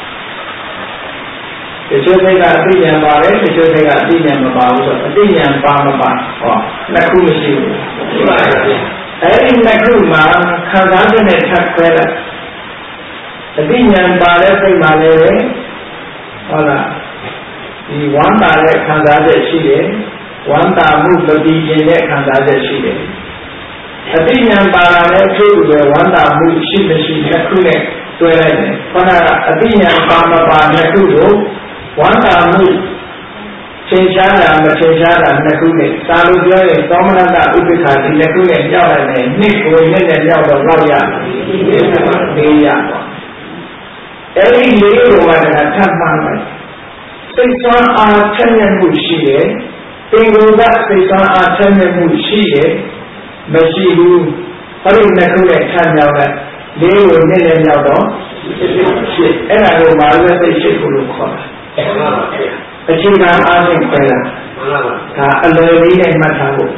တချို့တွေကအတိညာပါတယ်တချို့တွေကအတိညာမပါဘူးဆိုတော့အတိညာပါမပါဟောနှစ်ခုမရှိဘူးရှိပါရဲ့အဲ့ဒီနှစ်ခုမှာခံစားချက်နဲ့ထပ်ခွဲလိုက်အတိညာပါတဲ့စိတ်မှလည်းဟုတ်လားဒီဝမ်းသာတဲ့ခံစားချက်ရှိတယ်ဝမ်းသာမှုမတည်ခြင်းတဲ့ခံစားချက်ရှိတယ်အတိညာပါလာတဲ့အကျိုးတွေဝမ်းသာမှုရှိမရှိနှစ်ခုနဲ့တွဲလိုက်တယ်ခဏကအတိညာပါမပါနှစ်ခုကိုဝမ်းသာမှုသင်ရှားတာမသင်ရှားတာနှစ်ခုနဲ့သာလို့ပြောရင်သောမနတဥပ္ပခာဒီနှစ်ခုနဲ့ကြောက်လိုက်တယ်နှစ်ကိုနှစ်နဲ့ကြောက်တော့လောက်ရလေးရတော့အဲ့ဒီလေးကိုမှလည်းထပ်မှန်းလိုက်စိတ်ဆွမ်းအားထက်မြက်မှုရှိတယ်ပင်ကိုယ်ကစိတ်ဆွမ်းအားထက်မြက်မှုရှိတယ်မရှိဘူးအဲ့ဒီနှစ်ခုနဲ့ထပ်မြောက်လိုက်လေးကိုနှစ်နဲ့ကြောက်တော့ဖြစ်အဲ့ဒါကိုမာရစိတ်ရှိခုလို့ခေါ်တာမှန်ပါဗျာအခြေခံအားဖြင့်ခွဲတာမှန်ပါပါဒါအလွယ်လေးနဲ့မှတ်ထားဖို့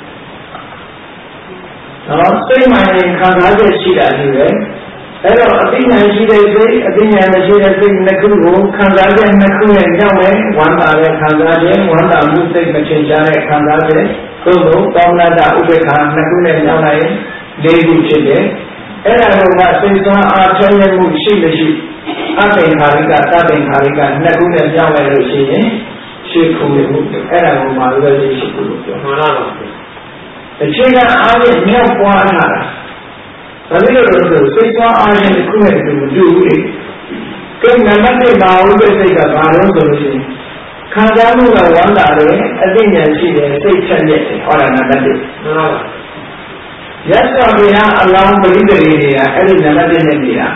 နော်စိတ်မှန်ရင်ခံစားချက်ရှိတာဒီပဲအဲ့တော့အသိဉာဏ်ရှိတဲ့စိတ်အသိဉာဏ်မရှိတဲ့စိတ်နှစ်ခုကိုခံစားချက်နှစ်ခုနဲ့ကြောက်မယ်ဝမ်းသာတဲ့ခံစားချက်ဝမ်းသာမှုစိတ်မချင်ကြတဲ့ခံစားချက်သို့မဟုတ်ကောင်းတာဥပ္ပခာနှစ်ခုနဲ့ကြောက်လိုက်လေးခုဖြစ်တယ်အဲ့ဒါကစိတ်သွားအားဖြည့်မှုရှိမရှိအပင်ခါရိကသပင်ခါရိကနှစ်ခုနဲ့ကြောက်လိုက်လို့ရှိရင်ရှိခုလို့အဲ့ဒါကိုမာလို့လည်းရှိခုလို့ပြောမှန်ပါပါအခြေခံအားဖြင့်မြောက်ပွားလာတာဒါပေမဲ့လို့စိတ်သွားအားဖြင့်တစ်ခုနဲ့တစ်ခုမတူဘူးလေကဲနံပါတ်တစ်ပါဦးတဲ့စိတ်ကဘာလို့ဆိုလို့ရှိရင်ခံစားမှုကဝမ်းသာတယ်အသိဉာဏ်ရှိတယ်စိတ်ချက်ရက်တယ်ဟောတာနံပါတ်တစ်မှန်ပါပါရသော်ဘုရားအလောင်းပရိသေတွေကအဲ့ဒီနံပါတ်တစ်နဲ့နေတာ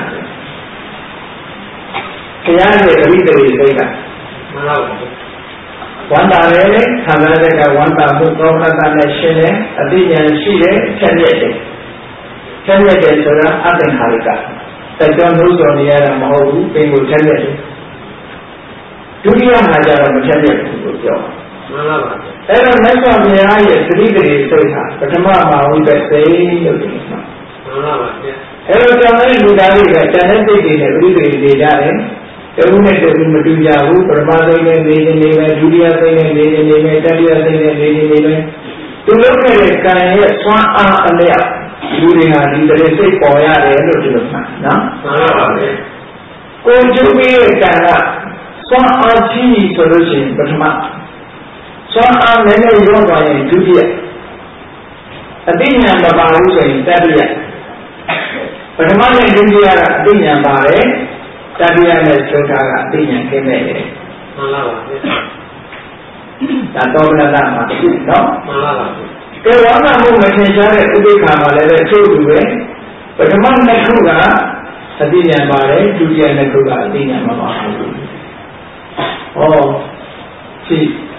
ဘုရားရဲ့ပရိသေစိတ်ကမှန်ပါပါဝန္တာလည်းခံစားတဲ့ကဝန္တာမှုကောင်းတာနဲ့ရှင်းတယ်အသိဉာဏ်ရှိတယ်ချက်ရက်တယ်ချက်ရက်တယ်ဆိုတာအသင်္ခါရိကတိုက်တွန်းလို့ဆိုနေရတာမဟုတ်ဘူးပင်ကိုချက်ရက်တယ်ဒုတိယမှာကျတော့မချက်ရက်ဘူးလို့ပြောမှန်ပါပါအဲ့တော့မြတ်စွာဘုရားရဲ့သတိတရေစိတ်ဟာပထမမှာဝိပဿစိတ်လို့ပြောမှာမှန်ပါပါအဲ့တော့ကျောင်းတဲ့လူသားတွေကတန်တဲ့စိတ်တွေနဲ့သတိတရေနေကြတယ်တခုနဲ့တခုမတူကြဘူးပထမစိတ်နဲ့နေနေနေမယ်ဒုတိယစိတ်နဲ့နေနေနေမယ်တတိယစိတ်နဲ့နေနေနေမယ်သူလုပ်ခဲ့တဲ့ကံရဲ့ဆွမ်းအားအလျောက်လူတွေဟာဒီတရေစိတ်ပေါ်ရတယ်လို့ဒီလိုမှတ်နော်မှန်ပါပါကိုယ်ကျုပ်ရဲ့ကံကဆွမ်းအားကြီးဆိုလို့ရှိရင်ပထမဆွမ်းအားနည်းနည်းရောသွားရင်ဒုတိယအသိဉာဏ်မပါဘူးဆိုရင်တတိယပထမနဲ့ဒုတိယကအသိဉာဏ်ပါတယ်တတိယနဲ့သုတာကအသိဉာဏ်ခင်းနေတယ်မှန်ပါပါဒါတော့လလာမှာနော်မှန်ပါပါကဲဝါနာမှုမထင်ရှားတဲ့ဥပိ္ပခာမှာလည်းပဲအကျိုးတူပဲပထမနှစ်ခုကအသိဉာဏ်ပါတယ်ဒုတိယနှစ်ခုကအသိဉာဏ်မပါဘူးဟောရှိ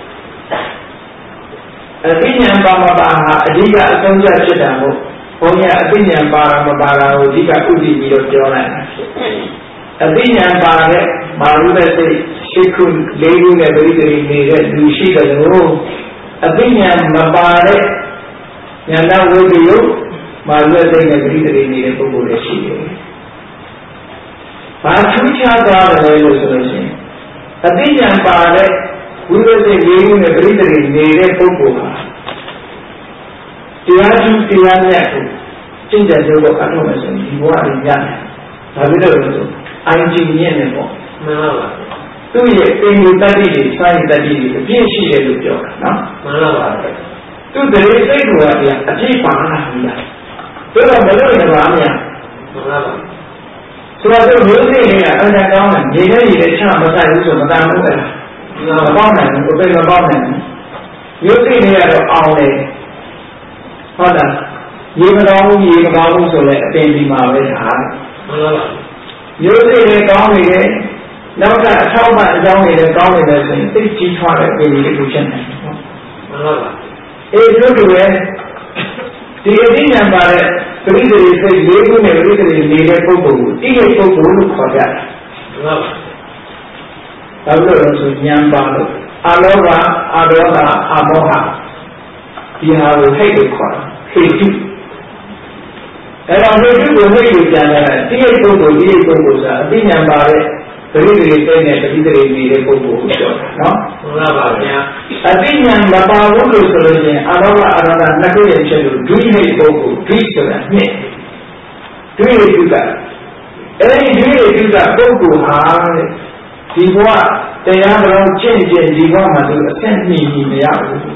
အသိဉာဏ်ပါမပါဟာအဓိကအဆုံးဖြတ်ဖြစ်တာမို့ဘုန်းကြီးအသိဉာဏ်ပါမပါတာကိုအဓိကဥတည်ပြီးတော့ပြောလိုက်တာအသိဉာဏ်ပါတဲ့မာရုတဲ့စိတ်ရှိခုလေးခုနဲ့ပရိသေနေတဲ့လူရှိတယ်လို့အသိဉာဏ်မပါတဲ့ဉာဏ်ဝိပ္ပယမာရုတဲ့စိတ်နဲ့ပရိသေနေတဲ့ပုဂ္ဂိုလ်တွေရှိတယ်။ဘာထူးခြားသွားတယ်လို့ဆိုလို့ရှိရင်အသိဉာဏ်ပါတဲ့ဝိပဿနာလေးခုနဲ့ပရိသေနေတဲ့ပုဂ္ဂိုလ်ဟာတရားကျူးတရားမြတ်ကိုကျင့်ကြံကြဖို့အထောက်အမယ်ဆိုရင်ဒီဘဝအရင်ရတယ်။ဒါပြီးတော့ဆိုအိုင်ဂျီမြင့်နေပေါ့မှန်ပါပါသူ့ရဲ့အင်္ဂုတ္တိတွေစာရိတ္တိတွေအပြည့်ရှိတယ်လို့ပြောတာနော်မှန်ပါပါသူ့တရေစိတ်ကအပြည့်အပြည့်ပါလာပြီလားဒါတော့မလို့ရပါများမှန်ပါပါဆိုတော့မျိုးစိတ်တွေကအန္တရာယ်ကောင်းတယ်ညီနဲ့ညီနဲ့ချမဆိုင်ဘူးဆိုမတန်ဘူးအဲ့ဒါမပေါက်နိုင်ဘူးဘယ်မပေါက်နိုင်ဘူးမျိုးစိတ်တွေကတော့အောင်တယ်ဟုတ်လားရေမကောင်းဘူးရေမကောင်းဘူးဆိုလည်းအပင်ဒီမှာပဲထားမှန်ပါပါမျိုးစိတ်တွေကောင်းနေတယ်နောက်ကအထောက်အပံ့အကြောင်းတွေလည်းကောင်းနေတယ်ဆိုရင်သိကြီးထွားတဲ့ပြည်လေးကိုဖြစ်နိုင်တယ်နော်မှန်ပါပါအေးတို့တွေဒီအသိဉာဏ်ပါတဲ့ပရိသေစိတ်လေးခုနဲ့ပရိသေနေတဲ့ပုဂ္ဂိုလ်ကိုတိရိပုဂ္ဂိုလ်လို့ခေါ်ကြတယ်မှန်ပါပါဒါလို့လို့ဆိုဉာဏ်ပါလို့အာလောဘအာဒေါသအာမောဟဒီဟာကိုဟိတ်လို့ခေါ်တာဟိတုအဲ့တော့ဟိတုကိုဟိတ်လို့ပြန်လာတယ်တိရိပုဂ္ဂိုလ်တိရိပုဂ္ဂိုလ်ဆိုတာအသိဉာဏ်ပါတဲ့ပရိသေစိတ်နဲ့ပရိသေနေတဲ့ပုဂ္ဂိုလ်ကိုပြောတာနော်မှန်ပါပါဗျာအသိဉာဏ်မပါဘူးလို့ဆိုလို့ရှိရင်အာလောဘအာဒေါသနှစ်ခုရဲ့ချက်လို့ဒုဟိတ်ပုဂ္ဂိုလ်ဒုဆိုတာနှစ်ဒုဟိတ်တုကအဲ့ဒီဒုဟိတ်တုကပုဂ္ဂိုလ်ဟာဒီဘဝတရားတော်ကျင့်ကြံဒီဘဝမှာသူအဆင့်မြင့်ကြီးမရဘူးမှ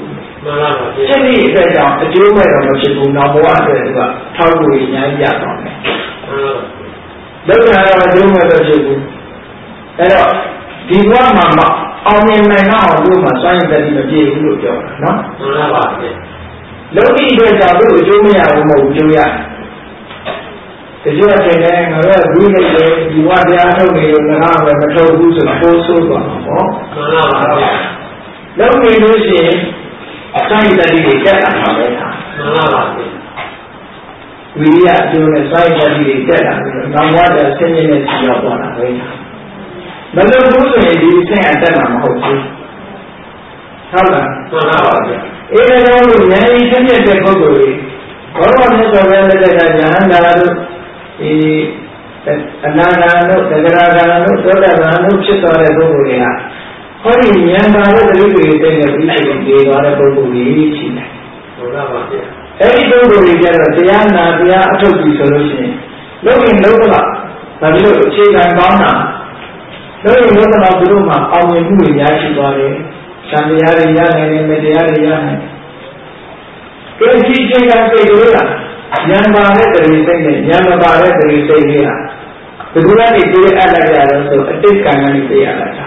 မှန်ပါပါရှင်းပြီးအတွက်ကြောင့်အကျိုးမဲ့တော့မဖြစ်ဘူးနောက်ဘဝအတွက်သူကထောက်ကူအများကြီးရတော့မယ်မှန်ပါလောက်ရတော့အကျိုးမဲ့တော့ဖြစ်ဘူးအဲ့တော့ဒီဘဝမှာမအောင်မြင်နိုင်တော့သူ့မှာစွမ်းရည်တည်းမပြည့်ဘူးလို့ပြောတာနော်မှန်ပါပါလုံးပြီးအတွက်ကြောင့်သူ့အကျိုးမရဘူးမဟုတ်ဘူးကျိုးရတချို့အချိန်နဲ့ငါတို့ဘူးနေတယ်ဒီဘဝတရားထုတ်နေလို့ငါကလည်းမထုတ်ဘူးဆိုတော့ပိုးဆိုးသွားမှာပေါ့မှန်ပါပါလုံးနေလို့ရှိရင်အဆိုင်တတိတွေတက်လာမှာပဲဟာမှန်ပါပါဝိရိယအကျိုးနဲ့ဆိုင်တတိတွေတက်လာပြီးတော့နောက်ဘဝတည်းဆင်းရဲနဲ့စီရောက်သွားတာပဲမလို့ဘူးဆိုရင်ဒီဆင်းအတက်မှာမဟုတ်ဘူးဟုတ်လားမှန်ပါပါအဲဒါကြောင့်ဉာဏ်ကြီးဆင်းရဲတဲ့ပုဂ္ဂိုလ်တွေဘောရမြတ်စွာဘုရားလက်ထက်ကဉာဏ်သာတို့ဒီအနာဂါတို့သဂရဂါတို့သောတာပန်တို့ဖြစ်သွားတဲ့ပုဂ္ဂိုလ်တွေကဟောဒီဉာဏ်သာတဲ့တိတိတွေတဲ့ပြီးပြီးပြေသွားတဲ့ပုဂ္ဂိုလ်တွေရှိတယ်ဟုတ်လားပါဗျာအဲဒီပုဂ္ဂိုလ်တွေကျတော့တရားနာတရားအထုတ်ပြီးဆိုလို့ရှိရင်လုံးရင်လုံးတော့ဒါပြီးတော့အခြေခံကောင်းတာလုံးရင်လုံးတော့သူတို့မှာအောင်မြင်မှုတွေများရှိသွားတယ်သံတရားတွေရနိုင်တယ်မတရားတွေရနိုင်တယ်ဒီအခြေခံစိတ်တွေကဉာဏ်ပါတဲ့တတိစိတ်နဲ့ဉာဏ်မပါတဲ့တတိစိတ်တွေကဘယ်သူကနေပြေးအပ်လိုက်ကြတော့ဆိုအတိတ်ကံကနေပြေးရတာ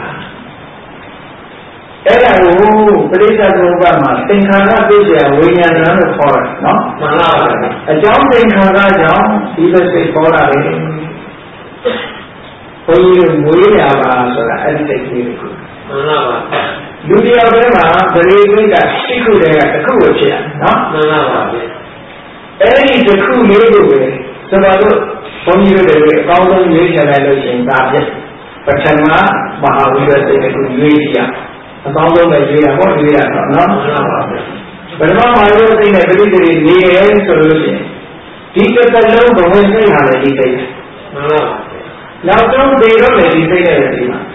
အဲ့ဒါကိုပရိစ္ဆေသမုပ္ပါဒ်မှာသင်္ခါရပြည့်စရာဝိညာဏလို့ခေါ်တယ်နော်မှန်ပါပါအကြောင်းသင်္ခါရကြောင့်ဒီလိုစိတ်ပေါ်လာတယ်ဘုန်းကြီးတို့မွေးရပါဆိုတာအဲ့ဒီစိတ်ကလေးကိုမှန်ပါပါလူတယောက်တည်းမှာပရိသေကရှိခုတည်းကတစ်ခုပဲဖြစ်ရနော်မှန်ပါပါအဲ့ဒီတစ်ခုလေးကိုပဲဆိုတော့ဘုန်းကြီးတို့တွေအကောင်းဆုံးရွေးချယ်လိုက်လို့ရှိရင်ဒါပြပထမမဟာဝိရစိတ်ကိုရွေးရအကောင်းဆုံးပဲရွေးရဟောရွေးရတော့နော်မှန်ပါပါပထမမဟာဝိရစိတ်နဲ့ပရိသေတွေနေရဲဆိုလို့ရှိရင်ဒီတစ်သက်လုံးဘဝင်စိတ်ဟာလည်းဒီစိတ်မှန်ပါပါနောက်ဆုံးသေတော့လည်းဒီစိတ်နဲ့ပဲဒီမှာ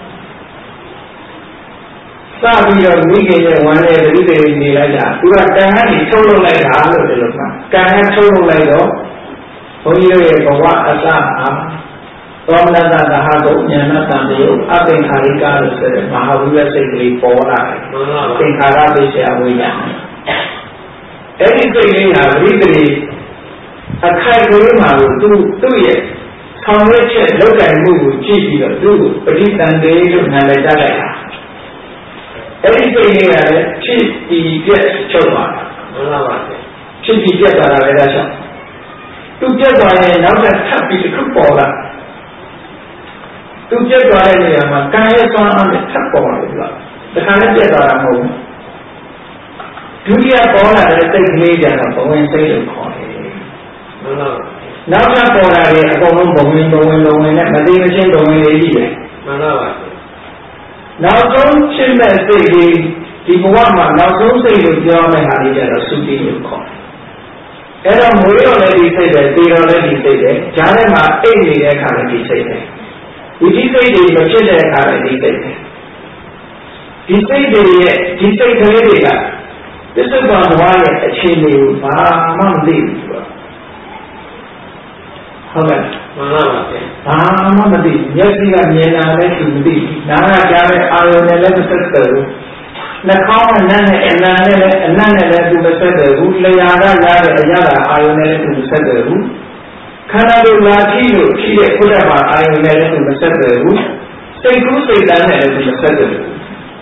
စပြီးတော့မိခင်ရဲ့ဝမ်းနဲ့တတိတွေနေလိုက်တာသူကတန်ခါကြီးထုတ်လုပ်လိုက်တာလို့ဒီလိုမှကံနဲ့ထုတ်လုပ်လိုက်တော့ဘုန်းကြီးတို့ရဲ့ဘဝအစအားသောမနတသဟာကိုဉာဏတံတယအပင်ခါရိကလို့ဆိုတဲ့မဟာဝိရစိတ်ကလေးပေါ်လာတယ်သင်္ခါရပိစ္ဆယဝိညာဉ်အဲ့ဒီစိတ်လေးဟာဝိတ္တိအခိုက်ကလေးမှာကိုသူ့သူ့ရဲ့ဆောင်ရွက်ချက်လုပ်ကံမှုကိုကြည့်ပြီးတော့သူ့ကိုပဋိသန္ဓေလို့နာမည်တက်လိုက်တာအဲ့ဒီစိတ်လေးကလည်းဖြစ်ပြီးပြက်ချုပ်သွားတာမှန်ပါပါဖြစ်ပြီးပြက်သွားတာလည်းဒါကြောင့်သူပြက်သွားရင်နောက်ထပ်ထပ်ပြီးတစ်ခုပေါ်လာသူပြက်သွားတဲ့နေရာမှာကံရဲ့သွမ်းအားနဲ့ထပ်ပေါ်လာတယ်ကွာတခါနဲ့ပြက်သွားတာမဟုတ်ဘူးဒုတိယပေါ်လာတဲ့စိတ်ကလေးကြတော့ဘဝင်စိတ်လို့ခေါ်တယ်မှန်ပါနောက်ထပ်ပေါ်လာတဲ့အကုန်လုံးဘဝင်ဘဝင်ဘဝင်နဲ့မသိမချင်းဘဝင်လေးကြီးပဲမှန်ပါပါနောက်ဆုံးဖြစ်မဲ့စိတ်လေးဒီဘဝမှာနောက်ဆုံးစိတ်လို့ပြောမယ့်ဟာလေးကြတော့သုတိလို့ခေါ်တယ်အဲ့တော့မွေးတော့လည်းဒီစိတ်ပဲသေတော့လည်းဒီစိတ်ပဲဈာထဲမှာအိတ်နေတဲ့အခါလည်းဒီစိတ်ပဲဝိသိစိတ်တွေမဖြစ်တဲ့အခါလည်းဒီစိတ်ပဲဒီစိတ်တွေရဲ့ဒီစိတ်ကလေးတွေကပစ္စုပန်ဘဝရဲ့အခြေအနေကိုဘာမှမသိဘူးကွာဟုတ်ကဲ့မှန်ပါပါဘာမှမသိမျက်စိကမြင်တာလည်းသူမသိနားကကြားတဲ့အာရုံနဲ့လည်းမဆက်သွယ်ဘူးနှာခေါင်းကနတ်နဲ့အနံနဲ့လည်းအနံ့နဲ့လည်းသူမဆက်သွယ်ဘူးလျှာကလာတဲ့အရာကအာရုံနဲ့လည်းသူမဆက်သွယ်ဘူးခန္ဓာကိုယ်လာကြည့်လို့ရှိတဲ့ခုနကအာရုံနဲ့လည်းသူမဆက်သွယ်ဘူးစိတ်ကူးစိတ်တန်းနဲ့လည်းသူမဆက်သွယ်ဘူး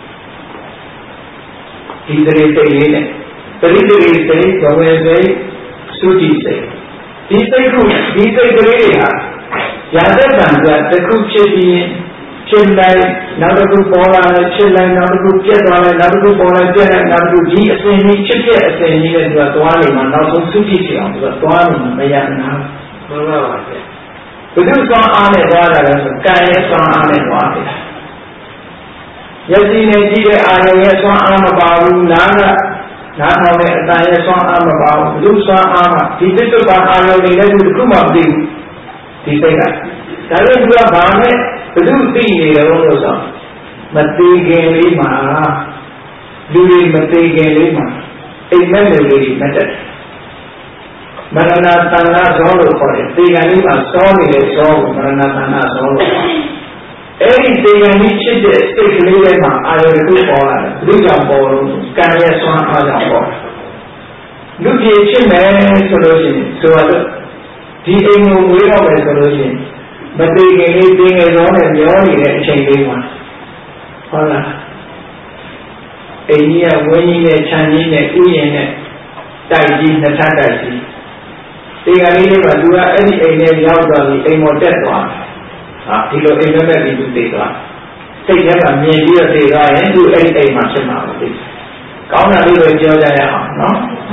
ဒီတရေစိတ်လေးနဲ့တတိတရေစိတ်ဘဝေစိတ်သုတိစိတ်ဒီစိတ်ခုဒီစိတ်ကလေးတွေဟာရာဇတံကတစ်ခုဖြစ်ပြီးဖြစ်လိုက်နောက်တစ်ခုပေါ်လာတယ်ဖြစ်လိုက်နောက်တစ်ခုပြတ်သွားတယ်နောက်တစ်ခုပေါ်လာပြတ်လိုက်နောက်တစ်ခုဒီအစဉ်ကြီးဖြစ်ဖြစ်အစဉ်ကြီးနဲ့သူကသွားနေမှာနောက်ဆုံးသုတိဖြစ်အောင်သူကသွားနေမှာမရနာမှန်ပါပါဘယ်သူသွားအားနဲ့သွားတာလဲဆိုကံရဲ့သွားအားနဲ့သွားတယ်ယသိနဲ့ကြည့်တဲ့အာရုံရဲ့သွားအားမပါဘူးနားကနားထောင်တဲ့အတန်ရဲ့သွားအားမပါဘူးလူသွားအားမှာဒီစိတ်ကအာရုံတွေလည်းသူတစ်ခုမှမသိဘူးဒီစိတ်ကဒါလည်းသူကဘာနဲ့ဘယ်သူသိနေတယ်လို့ဆိုမသိခင်လေးမှာလူတွေမသိခင်လေးမှာအိမ်မက်တွေလေးမတက်မရဏတဏ္ဍဇောလို့ခေါ်တယ်ဒီကနေ့မှာစောနေတဲ့ဇောကိုမရဏတဏ္ဍဇောလို့အဲဒီတေဂံကြီးဖြစ်တဲ့စိတ်ကလေးထဲမှာအာရုံတစ်ခုပေါ်လာတယ်လူကြောင့်ပေါ်လို့ကံရဲ့ဆွမ်းအားကြောင့်ပေါ်လူကြီးဖြစ်မယ်ဆိုလို့ရှိရင်ဆိုတော့ဒီအိမ်ကိုမွေးတော့မယ်ဆိုလို့ရှိရင်မတေခင်လေးတင်းငယ်သောနဲ့မျောနေတဲ့အချိန်လေးမှာဟုတ်လားအိမ်ကြီးကဝင်းကြီးနဲ့ခြံကြီးနဲ့ဥယျာဉ်နဲ့တိုက်ကြီးနှစ်ထပ်တိုက်ကြီးတေဂံလေးလေးကသူကအဲ့ဒီအိမ်နဲ့ရောက်သွားပြီးအိမ်ပေါ်တက်သွားတယ်ဟာဒီလိုအိမ်မက်ပြီးသူသိသွားစိတ်ထဲမှာမြင်ပြီးတော့သိသွားရင်သူအဲ့ဒီအိမ်မှာဖြစ်မှာပဲသိကောင်းတာလေးပဲပြောကြရအောင်နော်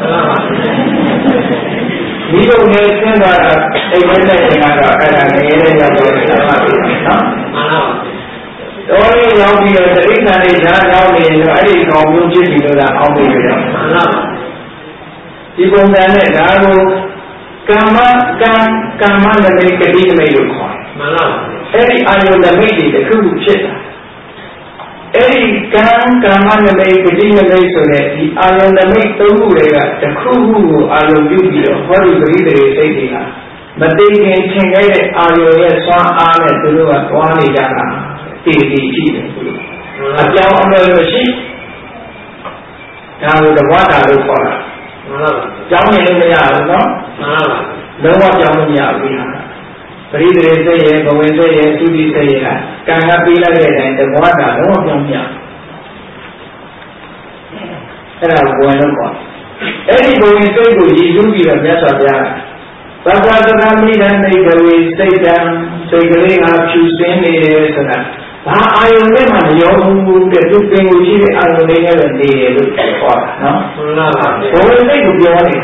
ဒီလိုနဲ့ဆင်းသွားတာအိမ်မက်တဲ့အိမ်ကတော့အဲ့ဒါငရဲတဲ့ရောက်တော့ဆက်ပါပြီနော်မှန်ပါပါတော်လေးရောက်ပြီးတော့တိဋ္ဌာန်လေးဓာတ်ရောက်နေရင်တော့အဲ့ဒီကောင်မျိုးဖြစ်ပြီးတော့အောင်းပြီးရအောင်မှန်ပါပါဒီပုံစံနဲ့ဒါကိုကမ္မကံကမ္မနမိတ်ကတိနမိတ်လို့ခေါ်တယ်မှန်ပါပါအဲ့ဒီအာယုန်နမိတ်တွေတစ်ခုခုဖြစ်တာအဲ့ဒီကံကမ္မနမိတ်ကတိနမိတ်ဆိုတဲ့ဒီအာယုန်နမိတ်သုံးခုတွေကတစ်ခုခုကိုအာယုန်ပြုပြီးတော့ဟောဒီပရိသေစိတ်တွေကမသိခင်ထင်ခဲ့တဲ့အာယုန်ရဲ့စွမ်းအားနဲ့သူတို့ကတွားနေကြတာတည်တည်ရှိတယ်အကြောင်းအမျိုးမရှိဒါကိုတဝါတာလို့ခေါ်တာမှန်ပါပါကြောင်းနေလို့မရဘူးနော်မှန်ပါပါလုံးဝကြောင်းလို့မရဘူးဟာပရိသေစိတ်ရဲ့ဘဝင်စိတ်ရဲ့သုတိစိတ်ရဲ့ကံကပေးလိုက်တဲ့အတိုင်းတဝါတာလုံးဝပြောင်းပြအဲ့ဒါဘဝင်လို့ခေါ်အဲ့ဒီဘဝင်စိတ်ကိုရည်စူးပြီးတော့မြတ်စွာဘုရားသဗ္ဗသရမိဒံနေကလေးစိတ်တံစိတ်ကလေးကဖြူစင်းနေတယ်ဆိုတာဘာအာယုန်နဲ့မှမရောဘူးတဲ့သူပင်ကိုရှိတဲ့အာယုန်လေးနဲ့နေတယ်လို့ခေါ်တာနော်မှန်ပါပါဘဝင်စိတ်ကိုပြောနေ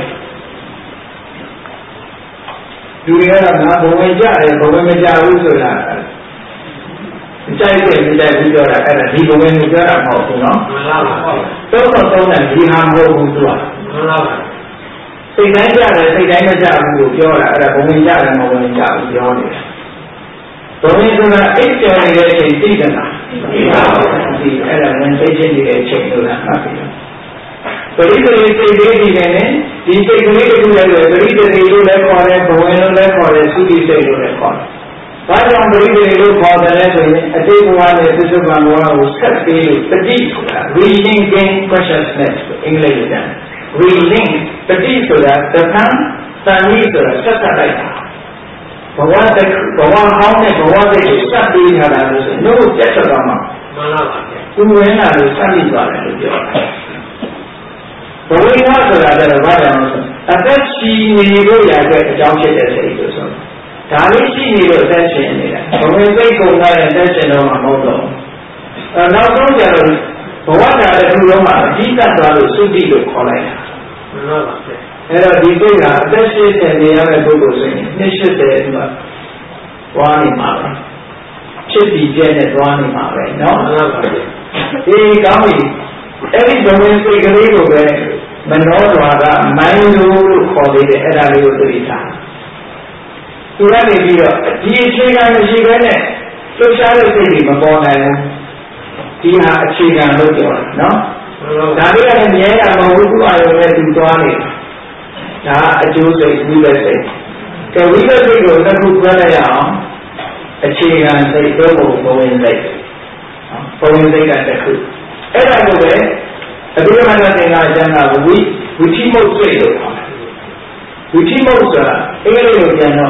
လူတွေကငါဘဝင်ကြတယ်ဘဝင်မကြဘူးဆိုတာကြိုက်တယ်မကြိုက်ဘူးပြောတာအဲ့ဒါဒီဘဝင်ကိုပြောတာမဟုတ်ဘူးနော်မှန်ပါပါတော့တော့တော့ဒီဟာမဟုတ်ဘူးသူကမှန်ပါပါစိတ်တိုင်းကြတယ်စိတ်တိုင်းမကြဘူးလို့ပြောတာအဲ့ဒါဘဝင်ကြတယ်မဝင်ကြဘူးပြောနေတာဘဝင်ဆိုတာအိတ်ကျော်နေတဲ့အချိန်သိတယ်လားသိပါဘူးဒီအဲ့ဒါလည်းသိချင်းနေတဲ့အချိန်လို့လားမှတ်ပြီပရိသေစိတ်လေးဒီကနေ့ဒီစိတ်ကလေးတစ်ခုလည်းပရိသေစိတ်လို့လည်းခေါ်တယ်ဘဝင်လို့လည်းခေါ်တယ်သုတိစိတ်လို့လည်းခေါ်တယ်။ဘာကြောင့်ပရိသေလို့ခေါ်တယ်ဆိုရင်အတိတ်ဘဝနဲ့သစ္စာဘဝကိုဆက်ပြီးတတိဆိုတာ relinking consciousness အင်္ဂလိပ်လို relink တတိဆိုတာတဏ္ဍာတဏှိဆိုတာဆက်ဆက်လိုက်တာဘဝတစ်ဘဝဟောင်းနဲ့ဘဝစိတ်ကိုဆက်ပြီးထားတာလို့ဆိုရင်တို့ပြတ်ထွက်သွားမှာမှန်ပါပါ။သူဝင်လာလို့ဆက်ပြီးသွားတယ်လို့ပြောတာ။ဘဝဝဆိုတာကတော့ဘာကြောင့်လဲဆိုအသက်ရှင်နေလို့ရတဲ့အကြောင်းဖြစ်တဲ့စိတ်လို့ဆိုဒါလေးရှိနေလို့အသက်ရှင်နေတာဘဝစိတ်ကုန်တဲ့အသက်ရှင်တော့မှမဟုတ်တော့အဲနောက်ဆုံးကျတော့ဘဝတာတစ်ခုလုံးမှာအဓိကသွားလို့သုတိလို့ခေါ်လိုက်တာမှန်ပါပါအဲ့တော့ဒီစိတ်ကအသက်ရှင်နေရတဲ့ပုဂ္ဂိုလ်ဆိုရင်နှစ်ရှစ်တဲ့ဒီမှာသွားနေမှာပဲဖြစ်ပြီးကျဲနဲ့သွားနေမှာပဲเนาะမှန်ပါပါဒီကောင်းပြီအဲ့ဒီဘဝင်စိတ်ကလေးကိုပဲမနောဓာကမိုင်းလို့ခေါ်သေးတယ်အဲ့ဒါလေးကိုသိထားသူကနေပြီးတော့ဒီအခြေခံမရှိဘဲနဲ့လှုပ်ရှားတဲ့စိတ်တွေမပေါ်နိုင်ဘူးဒီဟာအခြေခံလို့ပြောတာနော်ဒါလေးကလည်းမြဲတာမဟုတ်ဘူးအာရုံနဲ့သူသွားနေတာဒါအကျိုးစိတ်ဝိပဿစိတ်ကဝိပဿစိတ်ကိုတစ်ခုပြောလိုက်ရအောင်အခြေခံစိတ်တော့ဘဝင်စိတ်ဘဝင်စိတ်ကတစ်ခုအဲ့ဒါကိုပဲအဘိဓမ္မာသင်္ဃာကျမ်းကဝိဝိသိမုတ်စိတ်လို့ခေါ်တယ်ဝိသိမုတ်ဆိုတာအင်္ဂလိပ်လိုပြန်တော့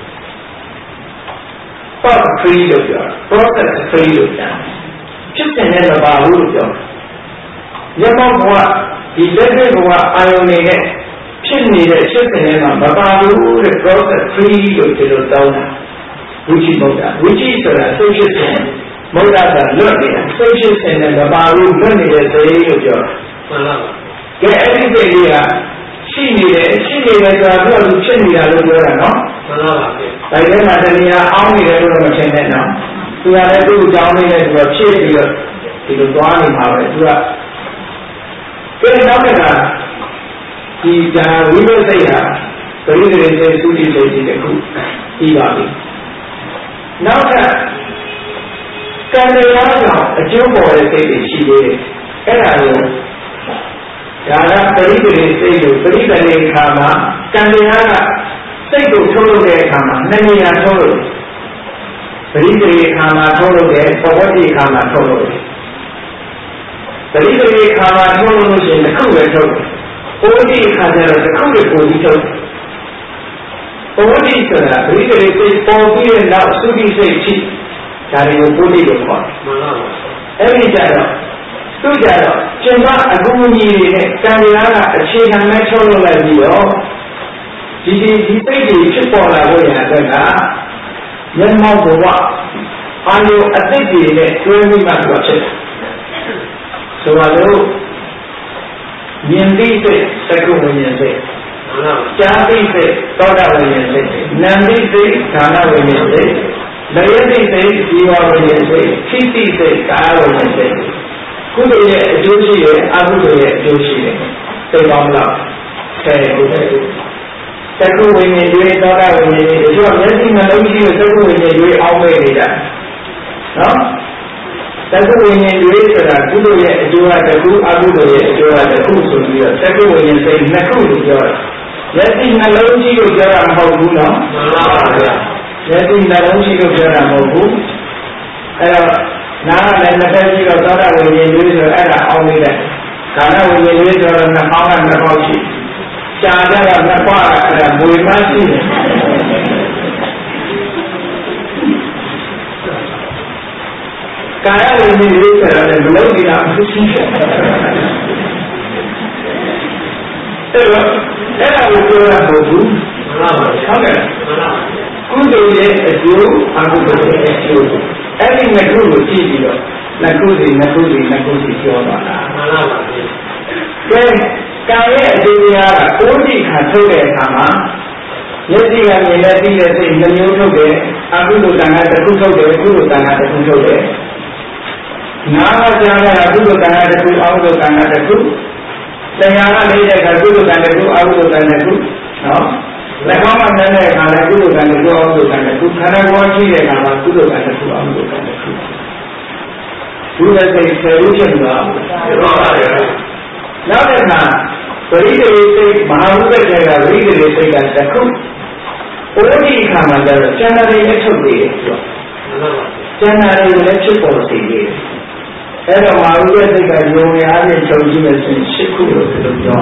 thought free လို့ပြောတာ process free လို့ပြောတာဖြစ်တဲ့မပါဘူးလို့ပြောတာရမောဘဝဒီလက်တွေ့ဘဝအာယုန်နေနဲ့ဖြစ်နေတဲ့ဖြစ်တဲ့မှာမပါဘူးတဲ့ process free လို့ဒီလိုတောင်းတာဝိသိမုတ်တာဝိသိဆိုတာသိဖြစ်တဲ့မုဒ္ဒတာလွတ်နေတာသိဖြစ်တဲ့မပါဘူးလွတ်နေတဲ့စိတ်လို့ပြောတာမှန်ပါပါကဲအဲ့ဒီစိတ်လေးကရှိနေတယ်ရှိနေတယ်ဆိုတာတော့သူဖြစ်နေတာလို့ပြောတာနော်မှန်ပါပါဒါထဲမှာတရားအောင်းနေတယ်လို့မထင်နဲ့နော်သူကလည်းသူ့အကြောင်းလေးနဲ့သူကဖြည့်ပြီးတော့ဒီလိုသွားနေမှာပဲသူကကဲနောက်တစ်ခါဒီဒါဝိပဿနာစိတ်ဟာပရိသေစိတ်သုတိစိတ်ကြီးတစ်ခုပြီးပါပြီနောက်ထပ်ကံတရားကြောင့်အကျိုးပေါ်တဲ့စိတ်တွေရှိသေးတယ်အဲ့ဒါကိုဒါကပရိသေစိတ်ကိုပရိသေခါမှာကံတရားကစိတ်ကိုထုတ်လုပ်တဲ့အခါမှာနှစ်နေရာထုတ်လို့ပတိတရေခါမှာထုတ်လို့တယ်ပဝတ္တိခါမှာထုတ်လို့တယ်ပရိတရေခါမှာထုတ်လို့ရှိရင်တစ်ခုပဲထုတ်တယ်ပဝတ္တိခါကျတော့တစ်ခုပဲပုံပြီးထုတ်တယ်ပဝတ္တိဆိုတာပရိတရေစိတ်ပေါ်ပြီးတဲ့နောက်သုတိစိတ်ရှိဒါတွေကိုပဝတ္တိလို့ခေါ်တယ်မှန်ပါပါအဲ့ဒီကြတော့သူကြတော့ကျင်မအကူအညီတွေနဲ့ကံတရားကအခြေခံမဲ့ထုတ်လို့လိုက်ပြီးတော့ဒီဒီဒီစိတ်တွေဖြစ်ပေါ်လာဖို့ရတဲ့ကမျက်မှောက်ဘဝအာယုအတိတ်တွေနဲ့တွဲပြီးမှတော့ဖြစ်တယ်ဆိုတော့မြင်သိစိတ်သက္ကုဝိညာဉ်စိတ်ကြားသိစိတ်သောတာဝိညာဉ်စိတ်နာမ်သိစိတ်ဌာနဝိညာဉ်စိတ်လယသိစိတ်ဇီဝဝိညာဉ်စိတ်သိသိစိတ်ကာယဝိညာဉ်စိတ်ကုသိုလ်ရဲ့အကျိုးရှိတယ်အကုသိုလ်ရဲ့အကျိုးရှိတယ်သိပေါင်းတော့ဆယ်ခုတည်းသက္ကုဝိညာဉ်တွေသောတာဝိညာဉ်တွေတို့ကမျက်စိနှလုံးရှိတဲ့သက္ကုဝိညာဉ်တွေအောင်းမဲ့နေတာနော်သက္ကုဝိညာဉ်တွေဆိုတာကုသိုလ်ရဲ့အကျိုးကတစ်ခုအကုသိုလ်ရဲ့အကျိုးကတစ်ခုဆိုပြီးတော့သက္ကုဝိညာဉ်စိတ်နှစ်ခုလို့ပြောတာမျက်စိနှလုံးရှိလို့ပြောတာမဟုတ်ဘူးနော်မှန်ပါဗျာမျက်စိနှလုံးရှိလို့ပြောတာမဟုတ်ဘူးအဲ့တော့နားလည်းနှစ်ဖက်ရှိတော့သောတာဝိညာဉ်တွေဆိုအဲ့ဒါအောင်းနေတဲ့ကာဏဝိညာဉ်တွေဆိုတော့နှစ်ပေါင်းကနှစ်ပေါင်းရှိရှားကြတာနှစ်ပါးအဲ့ဒါမွေမရှိတယ်ကာယဝိညာဉ်တွေဆိုတာလည်းမလုံးကြည့်တာမရှိဘူးအဲ့တော့အဲ့ဒါကိုပြောတာမဟုတ်ဘူးမှန်ပါပါဟုတ်ကဲ့မှန်ပါကုသိုလ်ရဲ့အကျိုးအကုသိုလ်ရဲ့အကျိုးအဲ့ဒီနှစ်ခုကိုကြည့်ပြီးတော့နှစ်ခုစီနှစ်ခုစီနှစ်ခုစီပြောတာမှန်ပါပါကဲကာရဲ့အကျိုးတရားကကိုယ်ကြည့်ခါထုတ်တဲ့အခါမှာမျက်စိကမြင်တဲ့သိတဲ့စိတ်နှမျိုးထုတ်တယ်အကုသိုလ်တဏ္ဍာတစ်ခုထုတ်တယ်ကုသိုလ်တဏ္ဍာတစ်ခုထုတ်တယ်နာမကြားတာကုသိုလ်တဏ္ဍာတစ်ခုအကုသိုလ်တဏ္ဍာတစ်ခုတရားကနေတဲ့အခါကုသိုလ်တဏ္ဍာတစ်ခုအကုသိုလ်တဏ္ဍာတစ်ခုနော်လက်ကောင်းမှတဲ့အခါလည်းကုသိုလ်တဏ္ဍာတစ်ခုအကုသိုလ်တဏ္ဍာတစ်ခုခန္ဓာကိုယ်ရှိတဲ့အခါမှာကုသိုလ်တဏ္ဍာတစ်ခုအကုသိုလ်တဏ္ဍာတစ်ခုဒီလိုစိတ်ဆယ်လို့ဖြစ်သွားတယ်ဟုတ်ပါရဲ့နောက်တစ်ခါပရိသေစိတ်မဟာဝိပ္ပဒေကပရိသေစိတ်ကတစ်ခုဩဒီခါမှာကျတော့ကျန်တာတွေလည်းထုတ်ပြီးတော့ကျန်တာတွေလည်းဖြစ်ပေါ်စေတယ်အဲ့တော့မဟာဝိပ္ပဒေကယုံရအားဖြင့်ချုပ်ကြည့်မယ်ဆိုရင်ရှစ်ခုလို့ပြောနော်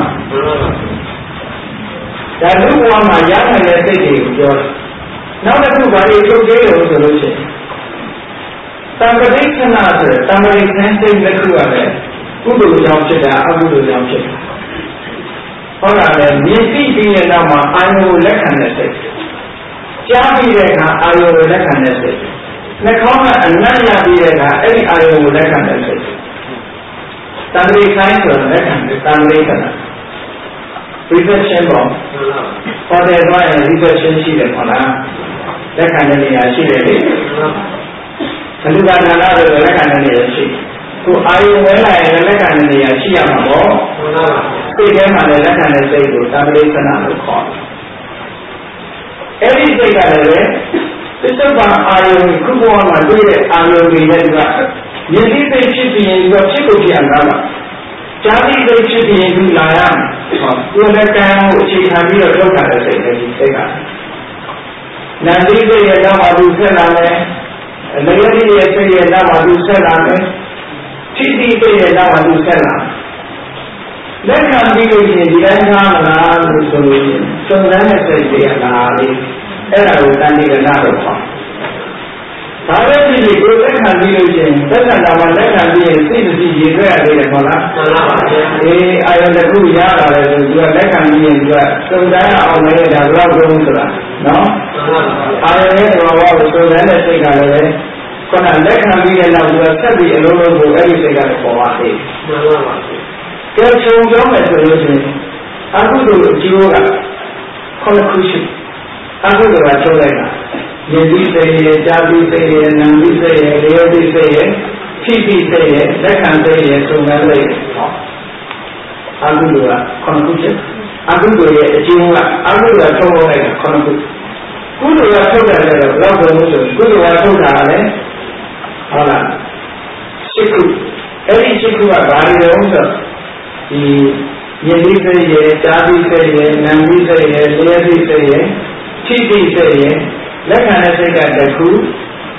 ဒါလူဘဝမှာရနိုင်တဲ့စိတ်တွေကိုပြောတယ်နောက်တစ်ခုဘာတွေချုပ်သေးလို့ဆိုလို့ရှိရင်တံပရိက္ခဏဆိုတဲ့တံပရိက္ခဏစိတ်တစ်ခုကလည်းကုသိုလ်ကြောင့်ဖြစ်တာအကုသိုလ်ကြောင့်ဖြစ်တာဟုတ်လားလေမြင်သိပြီးတဲ့နောက်မှာအာယုကိုလက်ခံတဲ့စိတ်ကြားပြီးတဲ့အခါအာယုကိုလက်ခံတဲ့စိတ်နှာခေါင်းကအနံ့ရပြီးတဲ့အခါအဲ့ဒီအာယုကိုလက်ခံတဲ့စိတ်တံပရိက္ခဏဆိုတာလက်ခံတဲ့တံပရိက္ခဏ reflection ပေါ့ဟောတယ်တော့ reflection ရှိတယ်ဟုတ်လားလက်ခံတဲ့နေရာရှိတယ်လေဘုရားနာလာတွေလက်ခံတဲ့နေရာရှိကိုအာယုဝဲလာရင်လက်ခံတဲ့နေရာရှိရမှာပေါ့ဟုတ်ပါဘူးစိတ်ထဲမှာလည်းလက်ခံတဲ့စိတ်ကိုသံပရိသနာလို့ခေါ်တယ်အဲ့ဒီစိတ်ကလည်းပဲသစ္စာပါအာယုခုဘဝမှာတွေ့တဲ့အာယုတွေနဲ့ဒီကမြင်သိစိတ်ဖြစ်ပြီးရင်ဒီကဖြစ်ကိုဖြစ်အောင်လားဇာတိစိတ်ဖြစ်ပြီးရင်ဒီလာရမယ်ဟုတ်ကိုယ်လည်းကံကိုအခြေခံပြီးတော့ထုတ်တာတဲ့စိတ်ပဲဒီစိတ်ကနာတိစိတ်ရဲ့နောက်မှာသူဆက်လာမယ်လယတိရဲ့စိတ်ရဲ့နောက်မှာသူဆက်လာမယ်ထိတိစိတ်ရဲ့နောက်မှာသူဆက်လာလက်ခံပြီးလို့ရှိရင်ဒီတိုင်းသားမလားလို့ဆိုလို့ရှိရင်စုံစမ်းတဲ့စိတ်တွေကလားလေအဲ့ဒါကိုတန်တိကနာတော့ခေါ်ဒါလည်းဒီကိုလက်ခံပြီးလို့ရှိရင်သက်သာတာမှာလက်ခံပြီးရင်စိတ်မရှိရေထွက်ရသေးတယ်ဟုတ်လားမှန်ပါပါအေးအာယုန်တစ်ခုရလာတယ်ဆိုသူကလက်ခံပြီးရင်သူကစုံစမ်းအောင်လည်းဒါဘယ်တော့ကုန်ဆိုတာနော်မှန်ပါပါအာယုန်ရဲ့ဘောဘောကိုစုံစမ်းတဲ့စိတ်ကလည်းခုနလက်ခံပြီးတဲ့နောက်သူကဆက်ပြီးအလုံးလုံးကိုအဲ့ဒီစိတ်ကလည်းပေါ်ပါသေးမှန်ပါပါကဲချုံပြောမယ်ဆိုလို့ရှိရင်အကုသိုလ်အကျိုးကခုနှစ်ခုရှိအကုသိုလ်ကချုပ်လိုက်တာယတိစိတ်ရဲ့ကြာတိစိတ်ရဲ့နာတိစိတ်ရဲ့လျောတိစိတ်ရဲ့ထိတိစိတ်ရဲ့လက်ခံစိတ်ရဲ့သုံးခန်းစိတ်ဟောအကုသိုလ်ကခုနှစ်ခုရှိအကုသိုလ်ရဲ့အကျိုးကအကုသိုလ်ကထုတ်လိုက်တာခုနှစ်ခုကုသိုလ်ကထုတ်တယ်လည်းတော့ဘယ်လိုလဲဆိုကုသိုလ်ကထုတ်တာလည်းဟုတ်လားရှစ်ခုအဲ့ဒီရှစ်ခုကဘာတွေလဲဆိုတော့ဒီယတိစိတ်ရဲ့ကြာတိစိတ်ရဲ့နာတိစိတ်ရဲ့လျောတိစိတ်ရဲ့ထိတိစိတ်ရဲ့လက်ခံတဲ့စိတ်ကတစ်ခု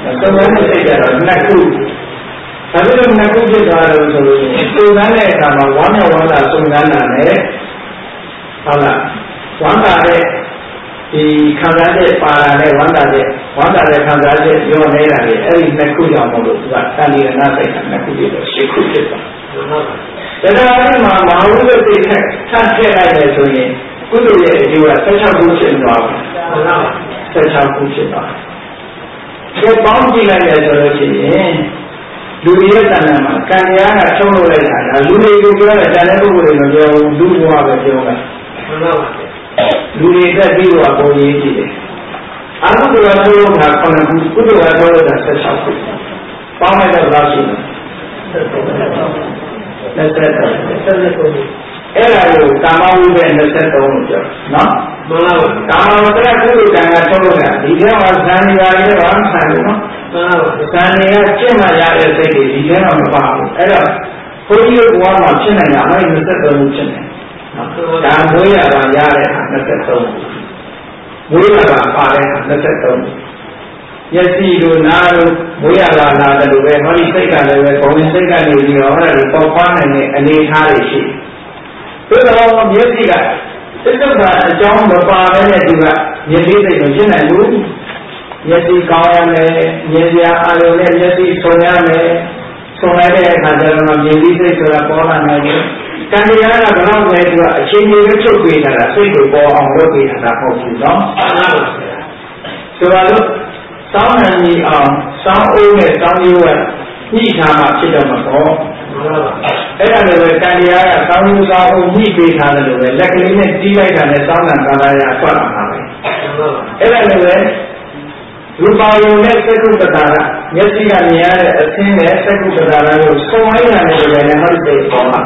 သုံးတန်းတဲ့စိတ်ကတော့နှစ်ခုဒါပေမဲ့နှစ်ခုဖြစ်သွားတယ်ဆိုလို့သုံးတန်းတဲ့အခါမှာဝမ်းမြောက်ဝမ်းသာသုံးတန်းတာနဲ့ဟုတ်လားဝမ်းသာတဲ့ဒီခံစားချက်ပါလာတဲ့ဝမ်းသာတဲ့ဝမ်းသာတဲ့ခံစားချက်ပြောနေတာလေအဲ့ဒီနှစ်ခုကြောင့်မလို့သူကတဏှိရဏစိတ်ကနှစ်ခုဖြစ်တော့ရှစ်ခုဖြစ်သွားဟုတ်ပါဘူးဒါကြတဲ့မှာမဟာဝိပ္ပစိတ်ထက်ထပ်ထည့်လိုက်တယ်ဆိုရင်ကုသိုလ်ရဲ့အကျိုးကဆယ်၆ခုဖြစ်သွားတယ်ဟုတ်လားဆယ်၆ခုဖြစ်သွားတယ်ဒီပေါင်းကြည့်လိုက်တယ်ဆိုလို့ရှိရင်လူတွေရဲ့တဏ္ဍာမှာကံတရားကချုံးလို့လိုက်တာဒါလူတွေကိုပြောတဲ့တန်တဲ့ပုဂ္ဂိုလ်တွေမပြောဘူးလူဘဝပဲပြောတာမှန်ပါပါလူတွေတက်ပြီးတော့ပုံရေးကြည့်တယ်အကုသိုလ်ကထုတ်လို့ကခုနှစ်ခုကုသိုလ်ကထုတ်လို့ကဆယ်၆ခုပေါင်းလိုက်တော့ဘယ်လောက်ရှိလဲဆက်ဆက်ဆက်ဆက်ခုအဲ့ဒါကိုကာမဝိပ္ပယ်၂၃လို့ပြောနော်မှန်ပါပါကာမဝိပ္ပယ်ကုသိုလ်ကံကထုတ်လို့ကဒီထဲမှာဇန်နေရာတွေဘာမှဆိုင်ဘူးနော်မှန်ပါပါဇန်နေရာကျင့်မှရတဲ့စိတ်တွေဒီထဲမှာမပါဘူးအဲ့တော့ဘုန်းကြီးတို့ဘဝမှာဖြစ်နိုင်တာအဲ့ဒီ၂၃ခုဖြစ်နေဒါမွေးရတာရတဲ့ဟာ၂၃မွေးရတာပါတဲ့ဟာ၂၃ယစီတို့နာတို့မွေးရတာလာတယ်လို့ပဲဟောဒီစိတ်ကလည်းပဲဘုံစိတ်ကနေပြီးတော့အဲ့ဒါကိုပေါက်ဖွားနိုင်တဲ့အနေအထားတွေရှိတယ်ဒါတော့မျက်စိကသစ္စာအကြောင်းမပါဘဲနဲ့သူကမျက်စိစိတ်ကိုရှင်းနိုင်ဘူးမျက်စိကောင်းရမယ်မြင်စရာအာရုံနဲ့မျက်စိဆုံရမယ်ဆုံရတဲ့အခါကျတော့မြင်ပြီးစိတ်ဆိုတာပေါ်လာနိုင်တယ်ကံတရားကဘယ်တော့လဲသူကအချိန်ကြီးပဲချုပ်ပေးတာစိတ်ကိုပေါ်အောင်လုပ်ပေးတာမဟုတ်ဘူးနော်ဆိုတော့စောင်းနိုင်ကြီးအောင်စောင်းအိုးနဲ့စောင်းရိုးကညှိထားမှဖြစ်တော့မှာပေါ့အဲ့ဒါလည်းပဲကံတရားကစောင်းရိုးစောင်းအိုးညှိပေးထားတယ်လို့ပဲလက်ကလေးနဲ့တီးလိုက်တာနဲ့စောင်းနံကာလာရဆွတ်လာတာပဲအဲ့ဒါလည်းပဲရူပါယုံနဲ့သက္ကုပ္ပတာကမျက်စိကမြင်ရတဲ့အသင်းနဲ့သက္ကုပ္ပတာကိုဆုံလိုက်တာနဲ့လည်းဟောဒီပေါ်မှာ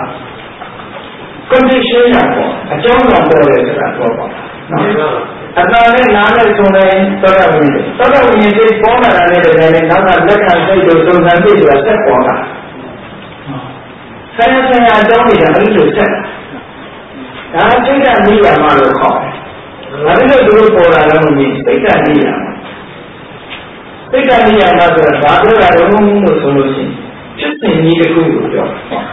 condition ရပေါ့အကြောင်းကြောင့်ပေါ်တယ်ဆိုတာပေါ့ပေါ့နော်အတန်နဲ့နားနဲ့ဆုံတဲ့သောတာဝိညာဉ်သောတာဝိညာဉ်တွေပေါ်လာတဲ့တည်းနဲ့နောက်ကလက်ခံစိတ်တို့သုံးသပ်ပြီးဆိုတာဆက်ပေါ်လာဆရာဆရာအကြောင်းတွေကအဲ့လိုဆက်ဒါစိတ်ကနိယာမလို့ခေါ်တယ်ဒါပေမဲ့သူတို့ပေါ်လာတော့မင်းစိတ်ကနိယာမစိတ်ကနိယာမဆိုတာဘာပြောတာလဲလို့ဆိုလို့ရှိရင်ဖြစ်စဉ်ကြီးတစ်ခုကိုပြော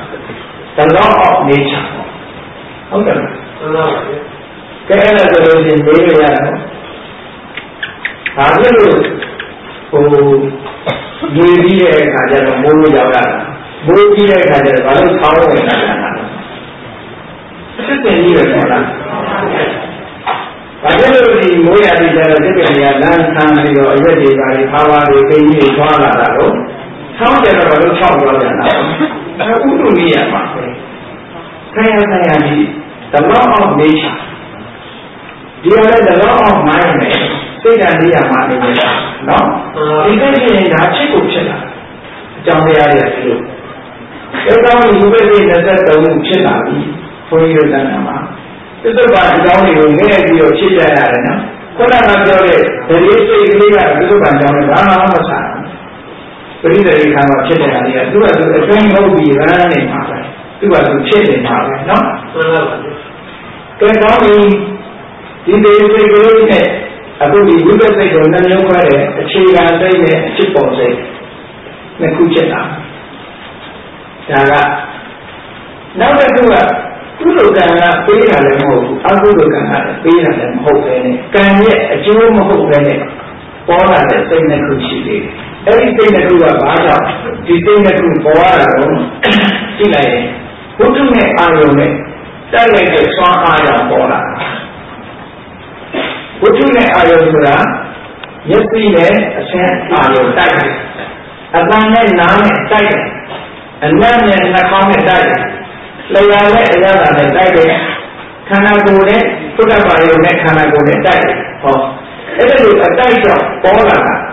The law of nature ဟုတ်တယ်ဟုတ်ပါဘူးကဲအဲ့ဒါဆိုလို့ရှိရင်မေးရရတော့ဒါပြလို့ဟိုလူကြီးတဲ့အခါကျတော့မိုးလို့ရောက်လာမိုးကြီးတဲ့အခါကျတော့ဘာလို့ဆောင်းဝင်လာတာလဲစစ်တင်ကြီးပဲခေါ်လားဘာလို့ဒီမိုးရပြီးကျတော့စစ်တင်ကြီးကလမ်းဆန်းပြီးတော့အရွက်တွေပါပြီးဖားဖားတွေပိန်းကြီးထွားလာတာတော့ဆောင်းတယ်တော့ဘာလို့ချောက်သွားကြတာလဲဥဒ္ဓနိယမှာပဲဆရာဆရာကြီး the law of nature ဒီရတဲ့ the law of mind နဲ့စိတ်ဓာတ်နေရာမှာနေနေတာနော်ဒီစိတ်ရှင်ဒါချစ်ကိုဖြစ်လာအကြောင်းတရားတွေဒီလိုအဲကြောင့်ဒီဘက်ကြီး၂၃ခုဖြစ်လာပြီဘုန်းကြီးတို့တန်ခါမှာသစ္စာပါအကြောင်းတွေကိုငဲ့ပြီးတော့ဖြစ်ကြရတယ်နော်ခုနကပြောတဲ့ဒီလေးစိတ်ကလေးကသစ္စာပါအကြောင်းတွေဘာမှမဆိုင်ပရိသေခါမှာဖြစ်တဲ့အနေကသူကသူအကျွမ်းဟုတ်ပြီးရမ်းနေမှာပဲသူကသူဖြစ်နေတာပဲနော်မှန်ပါပါကဲကောင်းပြီဒီဒေစိတ်ကလေးနဲ့အခုဒီဝိပ္ပစိတ်ကိုနှမျိုးခွဲတဲ့အခြေခံစိတ်နဲ့အဖြစ်ပေါ်စိတ်နှစ်ခုဖြစ်တာဒါကနောက်တစ်ခုကကုသိုလ်ကံကပေးတာလည်းမဟုတ်ဘူးအကုသိုလ်ကံကပေးတာလည်းမဟုတ်ပဲနဲ့ကံရဲ့အကျိုးမဟုတ်ပဲနဲ့ပေါ်လာတဲ့စိတ်နှစ်ခုရှိသေးတယ်အဲ့ဒီစိတ်နှစ်ခုကဘာကြောင့်ဒီစိတ်နှစ်ခုပေါ်လာတာကိုကြည့်လိုက်ရင်ဘုဒ္ဓနဲ့အာယုံနဲ့တိုက်လိုက်တဲ့ဆွမ်းအားကြောင့်ပေါ်လာတာဘုဒ္ဓနဲ့အာယုံဆိုတာမျက်စိနဲ့အဆင်းအာယုံတိုက်တယ်အပန်းနဲ့နားနဲ့တိုက်တယ်အနံ့နဲ့နှာခေါင်းနဲ့တိုက်တယ်လျှာနဲ့အရသာနဲ့တိုက်တယ်ခန္ဓာကိုယ်နဲ့သုတ္တပါယုံနဲ့ခန္ဓာကိုယ်နဲ့တိုက်တယ်ဟောအဲ့ဒါလိုအတိုက်ကြောင့်ပေါ်လာတာ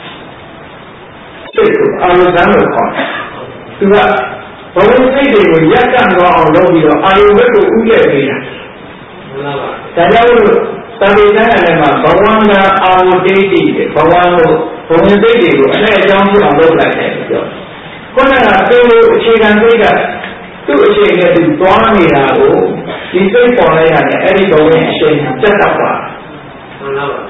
စိတ်ကိုအာရုံစမ်းလို့ခေါ်တယ်သူကဘဝစိတ်တွေကိုရက်ကန့်သွားအောင်လုပ်ပြီးတော့အာယုံဘက်ကိုဥကျက်ပေးတာမှန်ပါပါဒါကြောင့်လို့သံဃာလည်းမှာဘဝန္တာအာဝတိတိဘဝံကိုဘဝစိတ်တွေကိုအနဲ့အကြောင်းဖြစ်အောင်လုပ်လိုက်တယ်ပြောခုနကသူ့လိုအခြေခံစိတ်ကသူ့အခြေနဲ့သူသွားနေတာကိုဒီစိတ်ပေါ်လိုက်ရတယ်အဲ့ဒီဘဝအချိန်ကတက်တော့ပါမှန်ပါပါသ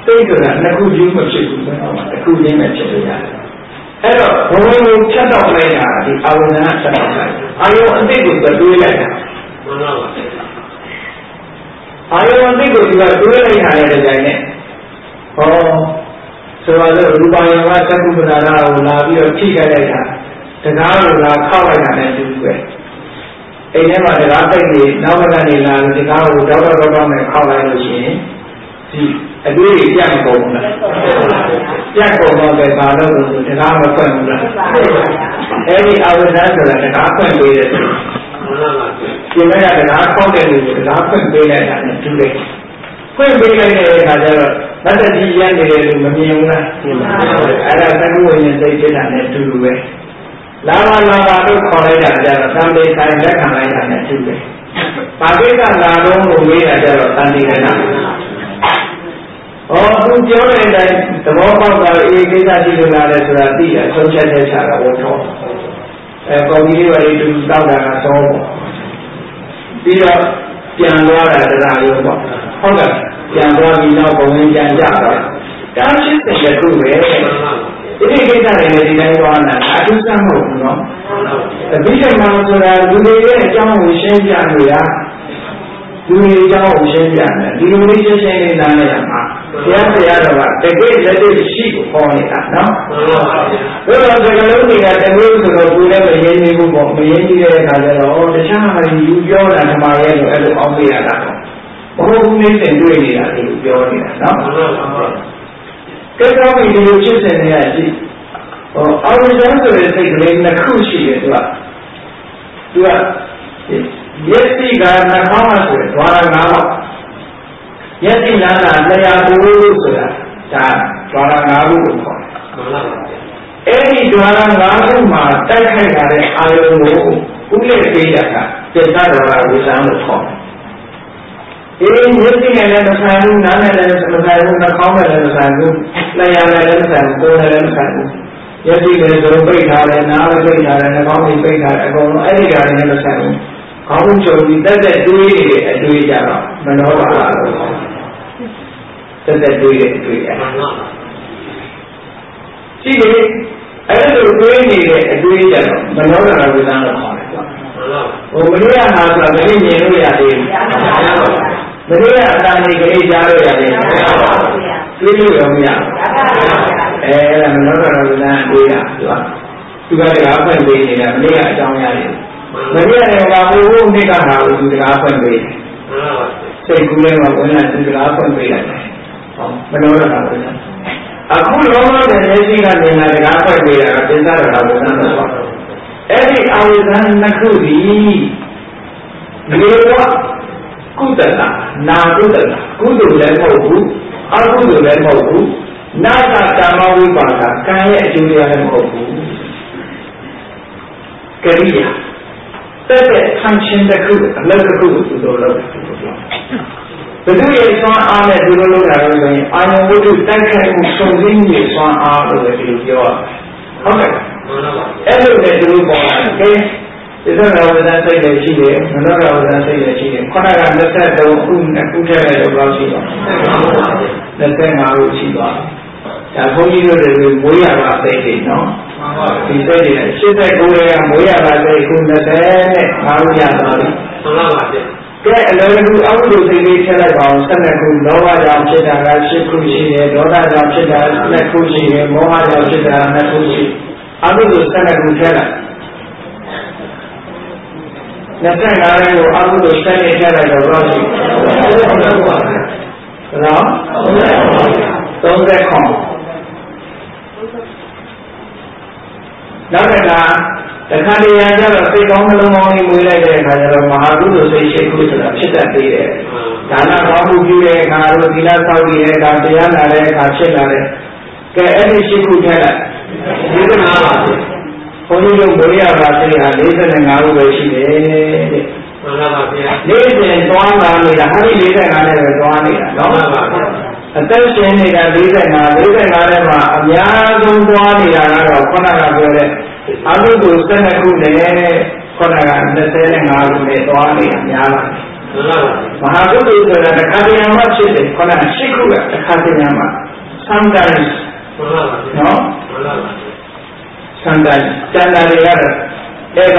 စိတ်ကနှစ်ခုချင်းမဖြစ်ဘူးဆိုတော့တစ်ခုချင်းပဲဖြစ်လို့ရတယ်အဲ့တော့ဘဝကိုဖြတ်တော့လိုက်တာဒီအာဝဇ္ဇနာဖြတ်တော့လိုက်အာယုအတိတ်ကိုတွေးလိုက်တာမှန်ပါပါအာယုအတိတ်ကိုသူကတွေးလိုက်တာတဲ့ကြိုင်နဲ့ဟောဆိုတော့ရူပယဝသက္ကုပ္ပဒါရကိုလာပြီးတော့ထိခိုက်လိုက်တာတကားကိုလာခောက်လိုက်တာနဲ့တူပဲအိမ်ထဲမှာတကားပိတ်နေနောက်ဘက်ကနေလာလို့တကားကိုတောက်တော့တော့နဲ့ခောက်လိုက်လို့ရှိရင်ဒီအတွေးကြီးပြတ်ကုန်ဘူးလားပြတ်ကုန်တော့ပဲဘာလို့လဲတကားမဖွင့်ဘူးလားအဲ့ဒီအဝိဇ္ဇာဆိုတာတကားဖွင့်ပေးတယ်မှန်ပါပါဒီမဲ့တကားခောက်တဲ့လူကိုတကားဖွင့်ပေးလိုက်တာနဲ့တူတယ်ဖွင့်ပေးလိုက်တဲ့အခါကျတော့မတ္တကြီးရနေတဲ့လူမမြင်ဘူးလားမြင်ပါဘူးအဲ့ဒါသံဃာဝင်စိတ်ဖြစ်တာနဲ့တူတူပဲလာလာလာလာလို့ခေါ်လိုက်တာကြတော့သံတေဆိုင်လက်ခံလိုက်တာနဲ့တူတယ်ပါဠိကလာတော့ကိုမေးတာကြတော့သံတေကနာဟောသူပြောတဲ့အတိုင်းသဘောပေါက်တာအေးကိစ္စရှိလို့လာတယ်ဆိုတာသိရဆုံးဖြတ်ချက်ချတာဝတ်တော်အဲကော်မီလေးပါလေးတူတောက်တာကသောပေါ့ပြီးတော့ပြန်သွားတာတရားရုံပေါ့ဟုတ်ကဲ့ပြန်သွားပြီးတော့ဘုံဝင်ပြန်ကြတော့တားရှိတဲ့ခုပဲဒီကိစ္စတွေလည်းဒီတိုင်းသွားတာအထူးစမ်းမဟုတ်ဘူးနော်အဘိဓမ္မာဆိုတာလူတွေရဲ့အကြောင်းကိုရှင်းပြလို့ရလူတွေအကြောင်းကိုရှင်းပြတယ်ဒီလိုလေးရှင်းရှင်းလေးနားလည်ရမှာဘုရားတရားတော်ကတကယ်လက်တွေ့ရှိကိုဟောနေတာနော်ဘုရားစကားလုံးတွေကတမျိုးဆိုတော့ကိုယ်လည်းမရင်းနေဘူးပေါ့မရင်းနေတဲ့အခါကျတော့တခြားဟာယူပြောတာဓမ္မရဲ့လို့အဲ့လိုအောင်းပြရတာပေါ့ဘုရားဦးနေစဉ်တွေ့နေတာဒီလိုပြောနေတာနော်ကဲတော့ဒီလိုဖြစ်စဉ်တွေအရှိဟောအာဝိဇ္ဇာဆိုတဲ့စိတ်ကလေးနှစ်ခုရှိတယ်သူကသူကယက်တိကနှာခေါင်းဆိုတော့ဓာရငါးပါးယက်တိနာနာလျာကိုဆိုတာဒါဓာရငါးခုကိုခေါ်တယ်မှန်ပါပါအဲ့ဒီဓာရငါးခုမှာတိုက်ခိုက်လာတဲ့အာယုံကိုဥလက်ပေးတာကစိတ်ဓာတ်တော်ဝိဇ္ဇာလို့ခေါ်တယ်အေးယက်တိနဲ့လည်းမဆိုင်ဘူးနားနဲ့လည်းမဆိုင်ဘူးနှာခေါင်းနဲ့လည်းမဆိုင်ဘူးလျာနဲ့လည်းမဆိုင်ဘူးကိုယ်နဲ့လည်းမဆိုင်ဘူးယက်တိလည်းဆိုပိတ်ထားတယ်နားလည်းပိတ်ထားတယ်နှာခေါင်းလည်းပိတ်ထားတယ်အကုန်လုံးအဲ့ဒီဓာတ်နဲ့မဆိုင်ဘူးခေါင်းချုပ်ပြီးတက်တက်တွေးနေတဲ့အတွေးကြတော့မနောပါလားလို့တက်တက်တွေးတဲ့အတွေးအမှန်ပါရှိတယ်အဲ့လိုတွေးနေတဲ့အတွေးကြတော့မနောပါလားဝိသံလို့ခေါ်တယ်ကွာဟိုမနေ့ကဟာဆိုတာမနေ့မြင်လို့ရသေးဘူးမနေ့ကအတန်လေးကလေးကြားလို့ရတယ်တွေးလို့ရောမရအဲအဲ့ဒါမနောပါလားဝိသံအတွေးတာသူကသူကလည်းအဖွင့်ပေးနေတာမနေ့ကအကြောင်းရတယ်မနေ့ကလည်းဘာလို့ဟိုနေ့ကဟာကိုသူစကားဖွင့်ပေးတယ်စိတ်ကူးလေးမှာဝင်လာသူစကားဖွင့်ပေးလိုက်တယ်ဟောမလို့တော့တာပဲအခုလောလောဆယ်လက်ရှိကနေတာစကားဖွင့်ပေးတာကပိဿာတော်ဘုရားတော်ပါအဲ့ဒီအာဝိဇ္ဇာနှစ်ခုဒီဒီတော့ကုသလနာကုသလကုသိုလ်လည်းမဟုတ်ဘူးအကုသိုလ်လည်းမဟုတ်ဘူးနာကကာမဝိပါဒကံရဲ့အကျိုးတရားလည်းမဟုတ်ဘူးကရိယာတဲ့ဆန့်ကျင်တဲ့ခုအလုပ်တစ်ခုကိုသူတို့လုပ်တယ်သူတို့ဘယ်လိုရဲ့ဆွမ်းအားနဲ့သူတို့လုပ်တာလဲဆိုရင်အာယုံဝတ္ထုတိုက်ခိုက်မှုစုံစည်းမှုဆွမ်းအားလို့လည်းဒီလိုပြောရတယ်ဟုတ်ကဲ့အဲ့လိုနဲ့သူတို့ပေါ်လာတယ်ကဲဒီတော့ရောဝဇ္ဇစိတ်လည်းရှိတယ်မနောရောဝဇ္ဇစိတ်လည်းရှိတယ်ခုနက၂၃ခုအခုထည့်လိုက်တော့ရှိတော့၂၅ခုရှိသွားဒါဘုန်းကြီးတို့တွေမွေးရပါသိတယ်နော်ဒီစိတ်တွေ၈၉ရဲ့မွေးရပါသိခု၂၅ခုရသွားပြီမှန်ပါပါဗျကဲအလုံးစုအကုသိုလ်စိတ်လေးထည့်လိုက်ပါအောင်၁၂ခုလောဘကြောင့်ဖြစ်တာက၈ခုရှိတယ်ဒေါသကြောင့်ဖြစ်တာ၂ခုရှိတယ်မောဟကြောင့်ဖြစ်တာ၂ခုရှိအကုသိုလ်၁၂ခုထည့်လိုက်၂၅ကိုအကုသိုလ်၁၂ထည့်လိုက်တော့ဘာရှိဘယ်လောက်၃၀ခေါင်နောက်တစ်ခါတခါတည်းရကြတော့စိတ်ကောင်းနှလုံးကောင်းလေးမွေးလိုက်တဲ့အခါကျတော့မဟာကုသိုလ်စိတ်ရှိခုဆိုတာဖြစ်တတ်သေးတယ်။ဒါနကောင်းမှုပြုတဲ့အခါတို့သီလဆောက်တည်တဲ့အခါတရားနာတဲ့အခါဖြစ်လာတဲ့ကဲအဲ့ဒီရှိခုထက်လိုက်၄၅ပါးဘုန်းကြီးတို့မွေးရပါစိတ်ဟာ၄၅ခုပဲရှိတယ်တဲ့။မှန်ပါပါဗျာ။နေ့စဉ်သွားလာနေတာဟာဒီ၄၅နဲ့ပဲသွားနေတာနော်။မှန်ပါပါ။အသက်ရှင်နေတာ၄၅ ၄၅ထဲမှာအများဆုံးသွားနေတာကတော့ခုနကပြောတဲ့အကုသိုလ်၁၂ခုနဲ့ခုနက၂၅ခုနဲ့သွားနေတာများပါတယ်မဟာကုသိုလ်ဆိုတာတစ်ခါတည်းမှဖြစ်တယ်ခေါင်းရှိခုကတစ်ခါတည်းမှ sometimes နော် sometimes တန်တာတွေကတော့အဲ့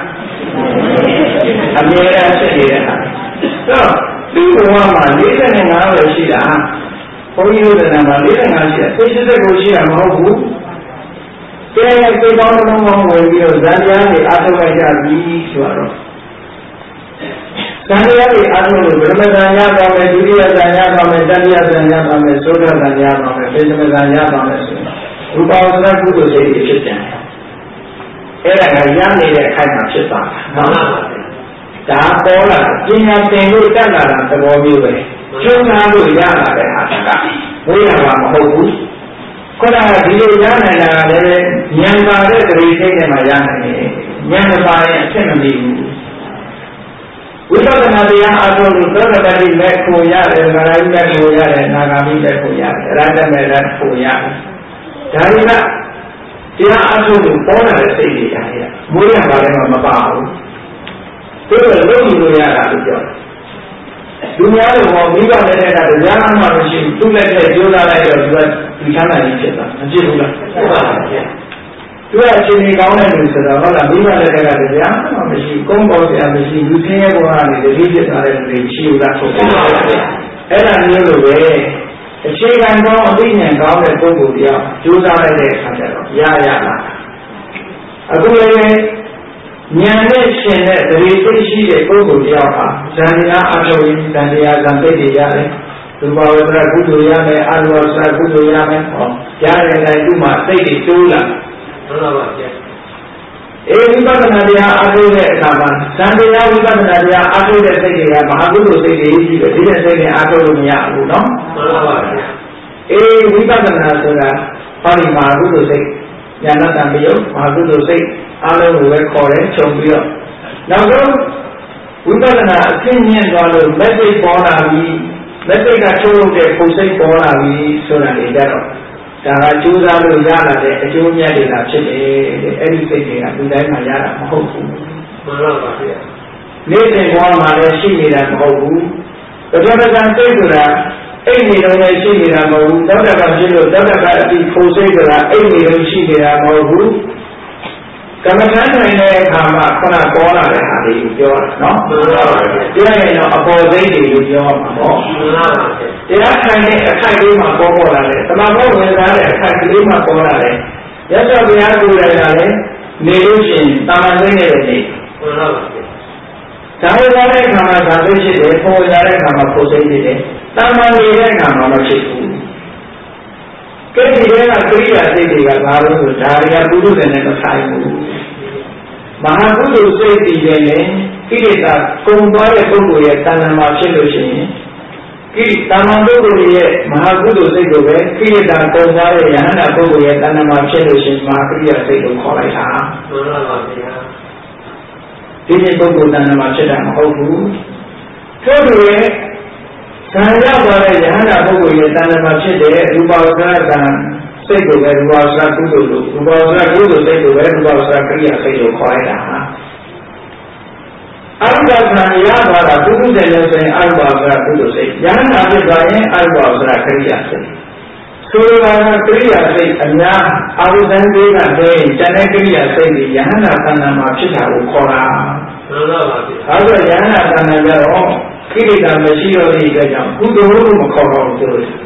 ကအမြဲတမ်းဖြစ်နေတဲ့ဟာတော့ဒီဘဝမှာ၄၅ပဲရှိတာဘုန်းကြီးတို့ကလည်း၄၅ရှိတာသိစိတ်ကိုရှိတာမဟုတ်ဘူးကဲသိကောင်းလုံးလုံးဝင်ပြီးတော့ဇန်တရားတွေအားထုတ်လိုက်ကြပြီဆိုတော့ဇန်တရားတွေအားထုတ်လို့ဗြဟ္မဇန်ရပါမယ်ဒုတိယဇန်ရပါမယ်တတိယဇန်ရပါမယ်သုဒ္ဓဇန်ရပါမယ်ပိဿမဇန်ရပါမယ်ဆိုရူပဝဇ္ဇကုသိုလ်စိတ်တွေဖြစ်တယ်အဲ့ဒါကရနေတဲ့အခိုက်မှာဖြစ်သွားတာနော်ဒါပေါ်လာပညာသင်လို့တက်လာတာသဘောမျိုးပဲကျုံနာလို့ရလာတဲ့ဟာကဝိရမှာမဟုတ်ဘူးခုနကဒီလိုရနိုင်တာကလည်းဉာဏ်ပါတဲ့တတိစိတ်နဲ့မှရနိုင်တယ်ဉာဏ်မပါရင်အဖြစ်မပြီးဘူးဝိပဿနာတရားအထုလို့သောတပတိလက်ကိုရတယ်ဗရာယိလက်ကိုရတယ်နာဂာမိလက်ကိုရတယ်အရဟတမေလက်ကိုရတယ်ဒါတွေကတရားအထုလို့ပေါ်လာတဲ့စိတ်တွေရတယ်မွေးရပါလည်းမပါဘူးသူတို့လုံးယူလို့ရတာလို့ပြောတယ်လူများတွေဟောမိဘလည်းတဲ့ကတရားမှမရှိဘူးသူ့လက်နဲ့ကြိုးစားလိုက်တော့သူကဒီချမ်းသာကြီးဖြစ်သွားမဖြစ်ဘူးလားဟုတ်ပါဘူးသူကအချိန်ကြီးကောင်းတဲ့လူဆိုတော့ဟုတ်လားမိဘလည်းတဲ့ကတရားမှမရှိဘူးကုန်းပေါ်စရာမရှိဘူးလူချင်းရဲ့ဘဝကနေတတိဖြစ်သွားတဲ့လူတွေရှိဘူးလားဟုတ်ပါဘူးအဲ့ဒါမျိုးလိုပဲအခြေခံသောအသိဉာဏ်ကောင်းတဲ့ပုဂ္ဂိုလ်တရားကြိုးစားလိုက်တဲ့အခါကျတော့ရရလာအခုလည်းဉာဏ်နဲ့ရှင်တဲ့တတိသိရှိတဲ့ပုဂ္ဂိုလ်တရားဟာဇန်တရားအထုံးရင်ဇန်တရားဇန်သိတွေရတယ်ဒုဘဝတ္တကုသိုလ်ရမယ်အာလောစကုသိုလ်ရမယ်ဟောရတဲ့တိုင်းသူ့မှာသိတွေတိုးလာဟုတ်ပါပါဗျာအေဝိပဿနာတရားအထုံးတဲ့အခါမှာဇန်တရားဝိပဿနာတရားအထုံးတဲ့စိတ်တွေကမဟာကုသိုလ်စိတ်တွေကြီးပဲဒီတဲ့စိတ်တွေအထုံးလို့မရဘူးနော်ဟုတ်ပါပါဗျာအေဝိပဿနာဆိုတာပါဠိမဟာကုသိုလ်စိတ်ဉာဏတံပယုတ်မဟာကုသိုလ်စိတ်အားလုံးကိုပဲခေါ်တယ်ခြုံပြီးတော့နောက်ဆုံးဝိပဿနာအသိဉာဏ်သွားလို့လက်စိတ်ပေါ်လာပြီးလက်စိတ်ကချုပ်လို့တဲ့ပုံစိတ်ပေါ်လာပြီးဆိုတာတွေကြတော့ဒါကကျိုးစားလို့ရလာတဲ့အကျိုးမြတ်တွေသာဖြစ်တယ်တဲ့အဲ့ဒီစိတ်တွေကလူတိုင်းမှာရတာမဟုတ်ဘူးမှန်ပါပါဗျာနေ့စဉ်ဘဝမှာလည်းရှိနေတာမဟုတ်ဘူးပထမကံစိတ်ဆိုတာအဲ့ဒီတော့လည်းရှိနေတာမဟုတ်ဘူးတောတကဖြစ်လို့တောတကအတိပုံစိတ်ဆိုတာအဲ့ဒီတော့ရှိနေတာမဟုတ်ဘူးကမ္မထမ်းနိုင်တဲ့အခါမှာခုနပေါ်လာတဲ့ဟာလေးကိုပြောတာနော်မှန်ပါပါတရားရင်တော့အပေါ်စိတ်တွေကိုပြောမှာပေါ့မှန်ပါပါတရားခံတဲ့အခိုက်လေးမှာပေါ်ပေါ်လာတယ်သမာဓိဝင်စားတဲ့အခိုက်ကလေးမှာပေါ်လာတယ်ရသော်ဘုရားကိုယ်တိုင်ကလည်းနေလို့ရှိရင်တာမန်သိနေတဲ့နေမှန်ပါပါဒါဝိလာတဲ့အခါမှာဒါသိဖြစ်တယ်ပေါ်လာတဲ့အခါမှာပုံစိတ်ဖြစ်တယ်တာမန်နေတဲ့အခါမှာမဖြစ်ဘူးကဲဒီကကကိရိယာစိတ်တွေကဘာလို့ဆိုဒါတွေကပုရုဇဉ်နဲ့မဆိုင်ဘူးမဟာကုသိုလ်စိတ်တည်တယ်လေကိရိတာကုံသွားတဲ့ပုဂ္ဂိုလ်ရဲ့တဏ္ဍာမှာဖြစ်လို့ရှိရင်ကိတာမန်ပုဂ္ဂိုလ်ရဲ့မဟာကုသိုလ်စိတ်ကိုပဲကိရိတာကုံသွားတဲ့ယဟန္တာပုဂ္ဂိုလ်ရဲ့တဏ္ဍာမှာဖြစ်လို့ရှိရင်မဟာကိရိယာစိတ်ကိုခေါ်လိုက်တာမှန်ပါပါဗျာဒီနေ့ပုဂ္ဂိုလ်တဏ္ဍာမှာဖြစ်တာမဟုတ်ဘူးထို့တူရဲ့ဇာရသွားတဲ့ယဟန္တာပုဂ္ဂိုလ်ရဲ့တဏ္ဍာမှာဖြစ်တဲ့ရူပဝဇ္ဇကံစိတ်ကိုပဲရူပဝဇ္ဇကုသိုလ်လို့ရူပဝဇ္ဇကုသိုလ်စိတ်ကိုပဲရူပဝဇ္ဇကရိယာစိတ်ကိုခေါ်လိုက်တာဟာအရုပ္ပကံရသွားတာပုဂ္ဂိုလ်တဲ့လို့ဆိုရင်အရုပ္ပကကုသိုလ်စိတ်ယဟန္တာဖြစ်သွားရင်အရုပ္ပဝဇ္ဇကရိယာစိတ်ဆိုလိုတာကကရိယာစိတ်အများအာရုံသံသေးကတည်းကတဏှကရိယာစိတ်ဒီယဟန္တာတဏ္ဍာမှာဖြစ်တာကိုခေါ်တာမှန်ပါပါဗျာအဲဒါယဟန္တာတဏ္ဍာကြတော့ကိလေသာမရှိတော့တဲ့အတွက်ကြောင့်ကုသိုလ်လို့မခေါ်တော့ဘူးလို့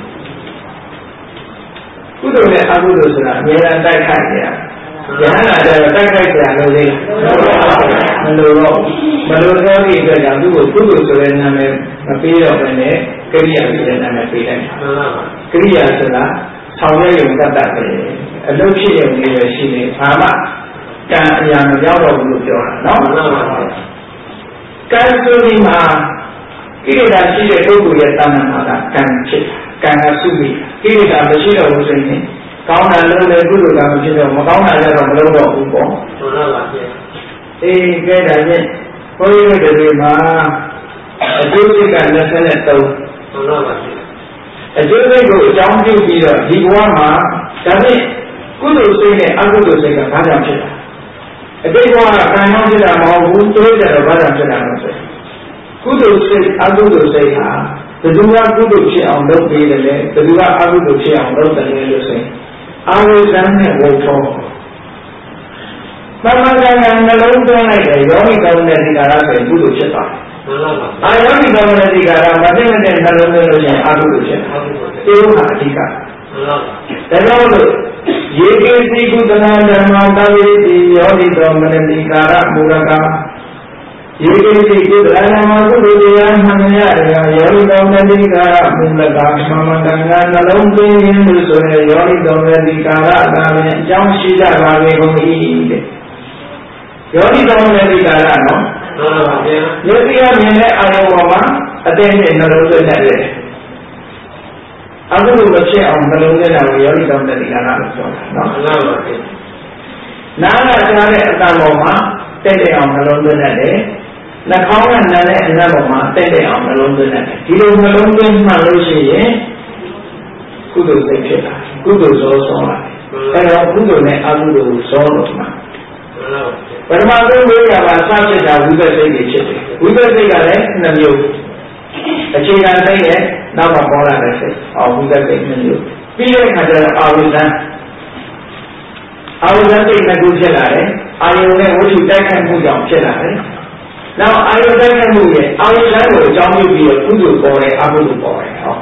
ကုသိုလ်နဲ့အကုသိုလ်ဆိုတာအများအားတိုက်ခိုက်နေရယဟန္တာကျတော့တိုက်ခိုက်ကြလို့လေမလို့တော့မလို့တော့ဒီအတွက်ကြောင့်သူ့ကိုကုသိုလ်ဆိုတဲ့နာမည်မပေးတော့ဘဲနဲ့ကရိယာဆိုတဲ့နာမည်ပေးလိုက်တာမှန်ပါပါကရိယာဆိုတာဆောင်ရွက်ရုံတတ်တတ်တယ်အလုပ်ဖြစ်ရုံလေးပဲရှိနေဘာမှကံအရာမရောက်တော့ဘူးလို့ပြောတာနော်မှန်ပါပါကံဆိုဒီမှာကိလေသာရှိတဲ့ပုဂ္ဂိုလ်ရဲ့တဏ္ဍာမှာကကံဖြစ်ကံကစုပြီးကိလေသာမရှိတော့ဘူးဆိုရင်ကောင်းတာလုံးလေကုသိုလ်ကမဖြစ်တော့မကောင်းတာလည်းတော့မလုပ်တော့ဘူးပေါ့မှန်ပါပါအေးကဲဒါချင်းဘုန်းကြီးတို့တွေမှာအကျိုးစိတ်က၂၃မှန်ပါပါအကျိုးစိတ်ကိုအကြောင်းပြုပြီးတော့ဒီဘဝမှာဒါဖြင့်ကုသိုလ်စိတ်နဲ့အကုသိုလ်စိတ်ကဘာကြောင့်ဖြစ်တာအတိတ်ဘဝကကံကြောင့်ဖြစ်တာမဟုတ်ဘူးတွေးကြတော့ဘာကြောင့်ဖြစ်တာလဲဆိုကုသိုလ်စိတ်အကုသိုလ်စိတ်ဟာဘယ်သူကကုသိုလ်ဖြစ်အောင်လုပ်ပေးတယ်လဲဘယ်သူကအကုသိုလ်ဖြစ်အောင်လုပ်တယ်လဲလို့ဆိုရင်အာဝိဇ္ဇာနဲ့ဝိထောသမ္မာကံကနှလုံးသွင်းလိုက်တယ်ယောဂီကောင်းတဲ့ဒီကာရဆိုရင်ကုသိုလ်ဖြစ်သွားတယ်အာယောဂီကောင်းတဲ့ဒီကာရမသိမတဲ့နှလုံးသွင်းလို့ရှိရင်အကုသိုလ်ဖြစ်တယ်ဒီလိုဟာအဓိကဒါကြောင့်လို့ယေကေတိကုသနာဓမ္မတဝိတိယောဂီကောမနတိကာရမူလကယေကေတိကုသနာဓမ္မကုသိုလ်တရားမှန်ရရာယောဂီကောမနတိကာရမူလကမမတန်ကနှလုံးသွင်းခြင်းလို့ဆိုရင်ယောဂီကောမနတိကာရအတားနဲ့အကြောင်းရှိကြပါလေကုန်၏တဲ့ယောဂီကောင်းတဲ့ဒီကာရနော်မှန်ပါဗျာယသိရမြင်တဲ့အာယုံပေါ်မှာအသိနဲ့နှလုံးသွင်းတဲ့အခုလိုမဖြစ်အောင်နှလုံးသွင်းတာကိုယောဂီကောင်းတဲ့ဒီကာရလို့ပြောတာနော်မှန်ပါဗျာနားကကြားတဲ့အတန်ပေါ်မှာတဲ့တဲ့အောင်နှလုံးသွင်းတဲ့နှာခေါင်းကနားတဲ့အနက်ပေါ်မှာတဲ့တဲ့အောင်နှလုံးသွင်းတဲ့ဒီလိုနှလုံးသွင်းမှလို့ရှိရင်ကုသိုလ်စိတ်ဖြစ်တာကုသိုလ်ဇောဆုံးလာတယ်အဲတော့ကုသိုလ်နဲ့အကုသိုလ်ဇောလို့မှာပထမဆုံးဝိညာဉ်မှာစဖြစ်တာဝိပဿနာစိတ်ဖြစ်တယ်ဝိပဿနာကလည်းနှစ်မျိုးအခြေခံစိတ်နဲ့နောက်မှပေါ်လာတဲ့စိတ်အော်ဝိပဿနာနှစ်မျိုးပြီးတဲ့အခါကျတော့အာဝိဇ္ဇာအာဝိဇ္ဇာစိတ်နှစ်ခုဖြစ်လာတယ်အာယုန်နဲ့ဝိသုတိုက်ခိုက်မှုကြောင့်ဖြစ်လာတယ်နောက်အာယုန်တိုက်ခိုက်မှုရဲ့အာဝိဇ္ဇာကိုအကြောင်းပြုပြီးတော့ကုသိုလ်ပေါ်တယ်အကုသိုလ်ပေါ်တယ်ဟော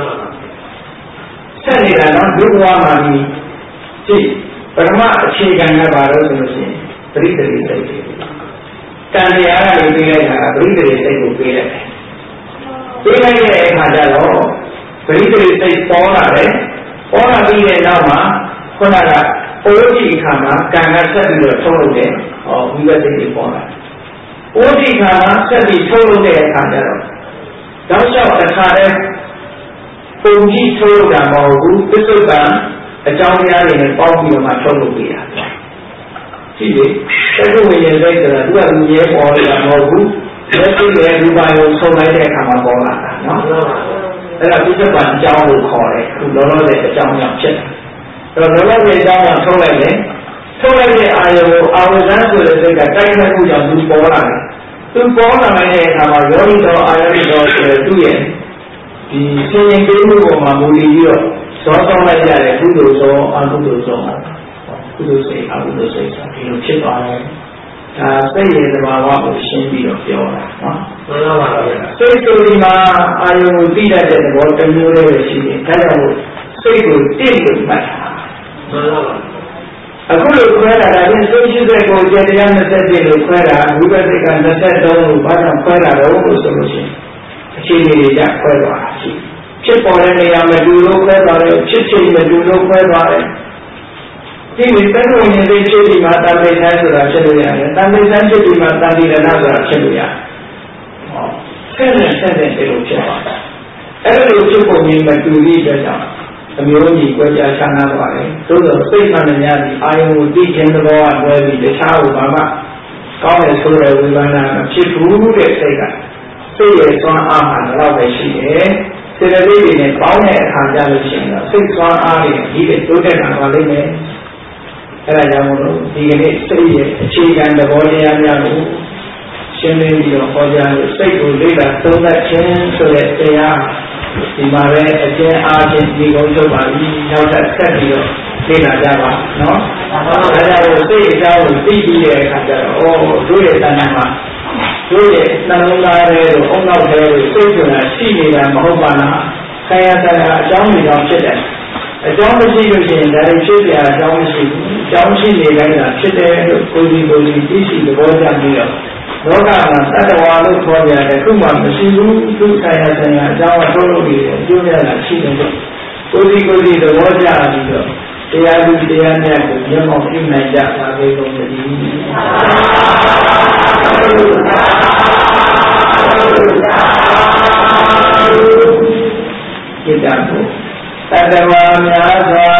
ဆက်နေတာနော်ဒုက္ခမှာဒီကြည့်ပထမအခြေခံကဘာလို့ဆိုလို့ရှိရင်ပရိသေစိတ်ကံတရားကနေပြီးလိုက်တာပရိသေစိတ်ကိုပေးလိုက်တယ်ပေးလိုက်တဲ့အခါကျတော့ပရိသေစိတ်ပေါ်လာတယ်ပေါ်လာပြီးတဲ့နောက်မှာခုနကအိုးဒီအခါမှာကံကဆက်ပြီးတော့ထုတ်လုပ်တယ်ဟောဝိပဿနာစိတ်ပေါ်လာအိုးဒီအခါမှာဆက်ပြီးထုတ်လုပ်တဲ့အခါကျတော့တောက်လျှောက်တစ်ခါတည်းပုံကြီးထုတ်လုပ်တာမဟုတ်ဘူးပစ္စုပန်အကြောင်းတရားတွေနဲ့ပေါင်းပြီးတော့မှထုတ်လုပ်ပေးတာကြည့်လေအဲ့ဒီဝိညာဉ်စိတ်ဆိုတာသူကလူရဲပေါ်နေတာမဟုတ်ဘူးလက်ရှိရဲ့လူပါကိုဆုံးလိုက်တဲ့အခါမှာပေါ်လာတာနော်အဲ့ဒါပြစ္ဆုတ်ပံအကြောင်းကိုခေါ်တယ်အခုလောလောဆယ်အကြောင်းကြောင့်ဖြစ်တယ်အဲ့တော့လောလောဆယ်အကြောင်းကြောင့်ထုတ်လိုက်တယ်ထုတ်လိုက်တဲ့အာယုံကိုအာဝဇ္ဇဆိုတဲ့စိတ်ကတိုက်ခိုက်မှုကြောင့်သူပေါ်လာတယ်သူပေါ်လာတဲ့အခါမှာယောဂီတော်အာယုံတော်ဆိုတဲ့သူ့ရဲ့ဒီဆင်းရဲပေးမှုပေါ်မှာမူတည်ပြီးတော့ဇောဆောင်လိုက်ရတဲ့ကုသိုလ်ဇောအကုသိုလ်ဇောကုသိုလ်စိတ်အကုသိုလ်စိတ်ဆိုဒီလိုဖြစ်သွားတယ်ဒါစိတ်ရဲ့သဘာဝကိုရှင်းပြီးတော့ပြောတာနော်မှန်ပါပါဗျာစိတ်ဆိုဒီမှာအာယုံကိုသိတတ်တဲ့သဘောတစ်မျိုးလေးပဲရှိတယ်ဒါကြောင့်စိတ်ကိုတင့်လို့မှတ်တာမှန်ပါပါအခုလိုခွဲတာဒါချင်းစိတ်ရှိတဲ့ကိုကျေတရား၂၁လို့ခွဲတာဝိပဿနာက၂၃လို့ဘာကြောင့်ခွဲတာလဲလို့ဆိုလို့ရှိရင်အခြေအနေတွေကြခွဲသွားတာရှိဖြစ်ပေါ်တဲ့နေရာမှာလူလို့ခွဲသွားတယ်ဖြစ်ချိန်မှာလူလို့ခွဲသွားတယ်ဒီဝိပဿနာဉာဏ်တွေဖြစ်ပြီးမှတန်ဖိုးဆိုင်ဆိုတာဖြစ်လို့ရတယ်တန်ဖိုးဆိုင်ဖြစ်ပြီးမှတန်ဖိုးရဏဆိုတာဖြစ်လို့ရတယ်ဟောဆက်နဲ့ဆက်နဲ့ဒီလိုဖြစ်သွားတာအဲ့လိုဖြစ်ပုံကြီးမတူပြီးတဲ့ကြောင့်အမျိုးကြီးကြွယ်ကြချမ်းသာပါတယ်သို့သောစိတ်မှန်များပြီးအာယုံကိုသိခြင်းသဘောကလွယ်ပြီးတခြားကိုဘာမှကောင်းတယ်ဆိုတဲ့ဝိပဿနာမဖြစ်ဘူးတဲ့စိတ်ကစိတ်ရဲ့သွမ်းအားမှတော့ပဲရှိတယ်စေတသိက်တွေနဲ့ပေါင်းတဲ့အခါကျလို့ရှိရင်တော့စိတ်သွမ်းအားတွေကြီးတဲ့တိုးတက်တာပါလိမ့်မယ်အဲ့ဒါကြောင့်မို့လို့ဒီကနေ့စိတ်ရဲ့အခြေခံသဘောတရားများကိုရှင်းလင်းပြီးတော့ဟောကြားလို့စိတ်ကိုလေ့လာသုံးသပ်ခြင်းဆိုတဲ့တရားဒီမှာပဲအကျဉ်းအားဖြင့်ဒီကုန်းချုပ်ပါပြီနောက်ထပ်ဆက်ပြီးတော့လေ့လာကြပါနော်ဒါကြောင့်စိတ်အကြောင်းကိုသိပြီးတဲ့အခါကျတော့ဩတို့ရဲ့တဏ္ဍာမှာတို့ရဲ့နှလုံးသားတွေတို့အုံနောက်တွေတို့စိတ်ဆိုတာရှိနေတာမဟုတ်ပါလားဆရာဆရာအကြောင်းတွေကြောင့်ဖြစ်တယ်အကြောင်းမရှိလို့ရှိရင်ဒါတွေဖြစ်ပြအကြောင်းမရှိဘူးအကြောင်းရှိနေတိုင်းသာဖြစ်တယ်လို့ကိုယ်ဒီကိုယ်ဒီသိရှိသဘောကျပြီးတော့လောကမှာတတ္တဝါလို့ခေါ်ကြတယ်ခုမှမရှိဘူးသူဆိုင်ရာဆိုင်ရာအကြောင်းအထုတ်လို့ပြီးအကျိုးရတာရှိတယ်လို့ကိုယ်ဒီကိုယ်ဒီသဘောကျပြီးတော့တရားသူတရားမြတ်ကိုမျက်မှောက်ပြုနိုင်ကြပါစေကုန်သတည်းจิตตะတတ္တဝါများစွာ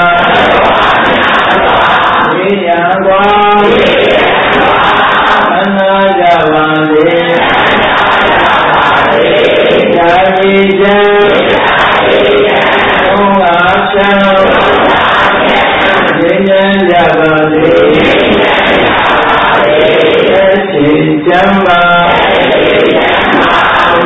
ဝိညာဉ်ကွာအနာကြပါစေယာတိကျံဘုံအားချံဉာဏ်ဉာဏ်ကြပါစေအရှင်ကျမ်းပါ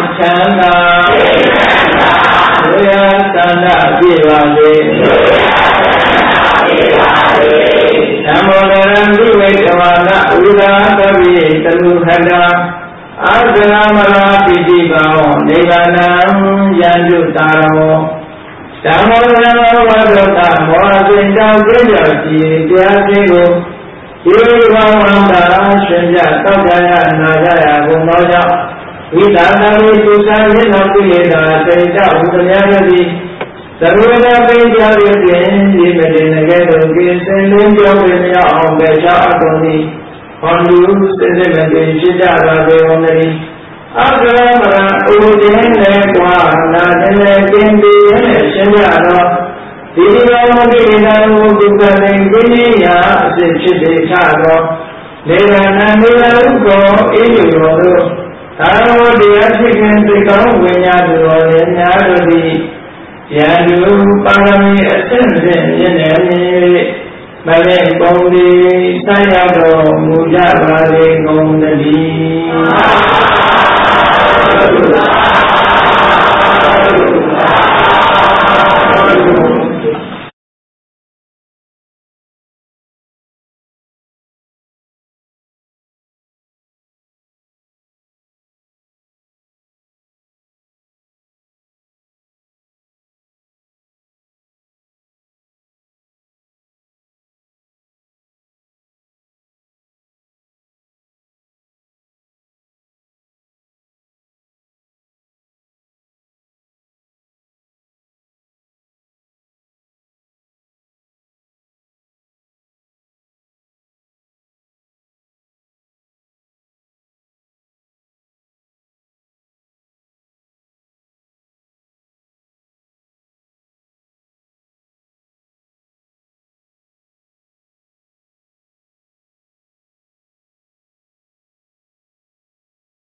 Agamara Pidibao, Nivanam Yandutaro, Damodana Vadota, Morazinda Vijati, Tiago, Yurivamanda, Shinja, Tokaya, Najaya, Gumoja, Vidana, Tusan, Nopida, Teta, Udayadi, Saruna Pijari, Limited again, Ginseng, Jovinia, Becha, Adoni, on you, Sedimented, Shidara, Only. Agamara, Udin, Lekwa, Nadine, Kindi, Shinjaro, Vidivamudina, Udukan, Guinea, Chitaro, Levanamila, Ugo, Ilu, Taro, the African, become Winyadu, and Yadu, Yadu, Parami, Ascendant, Yenani, Male, Bondi, Sayado, Mujabale, Gondali.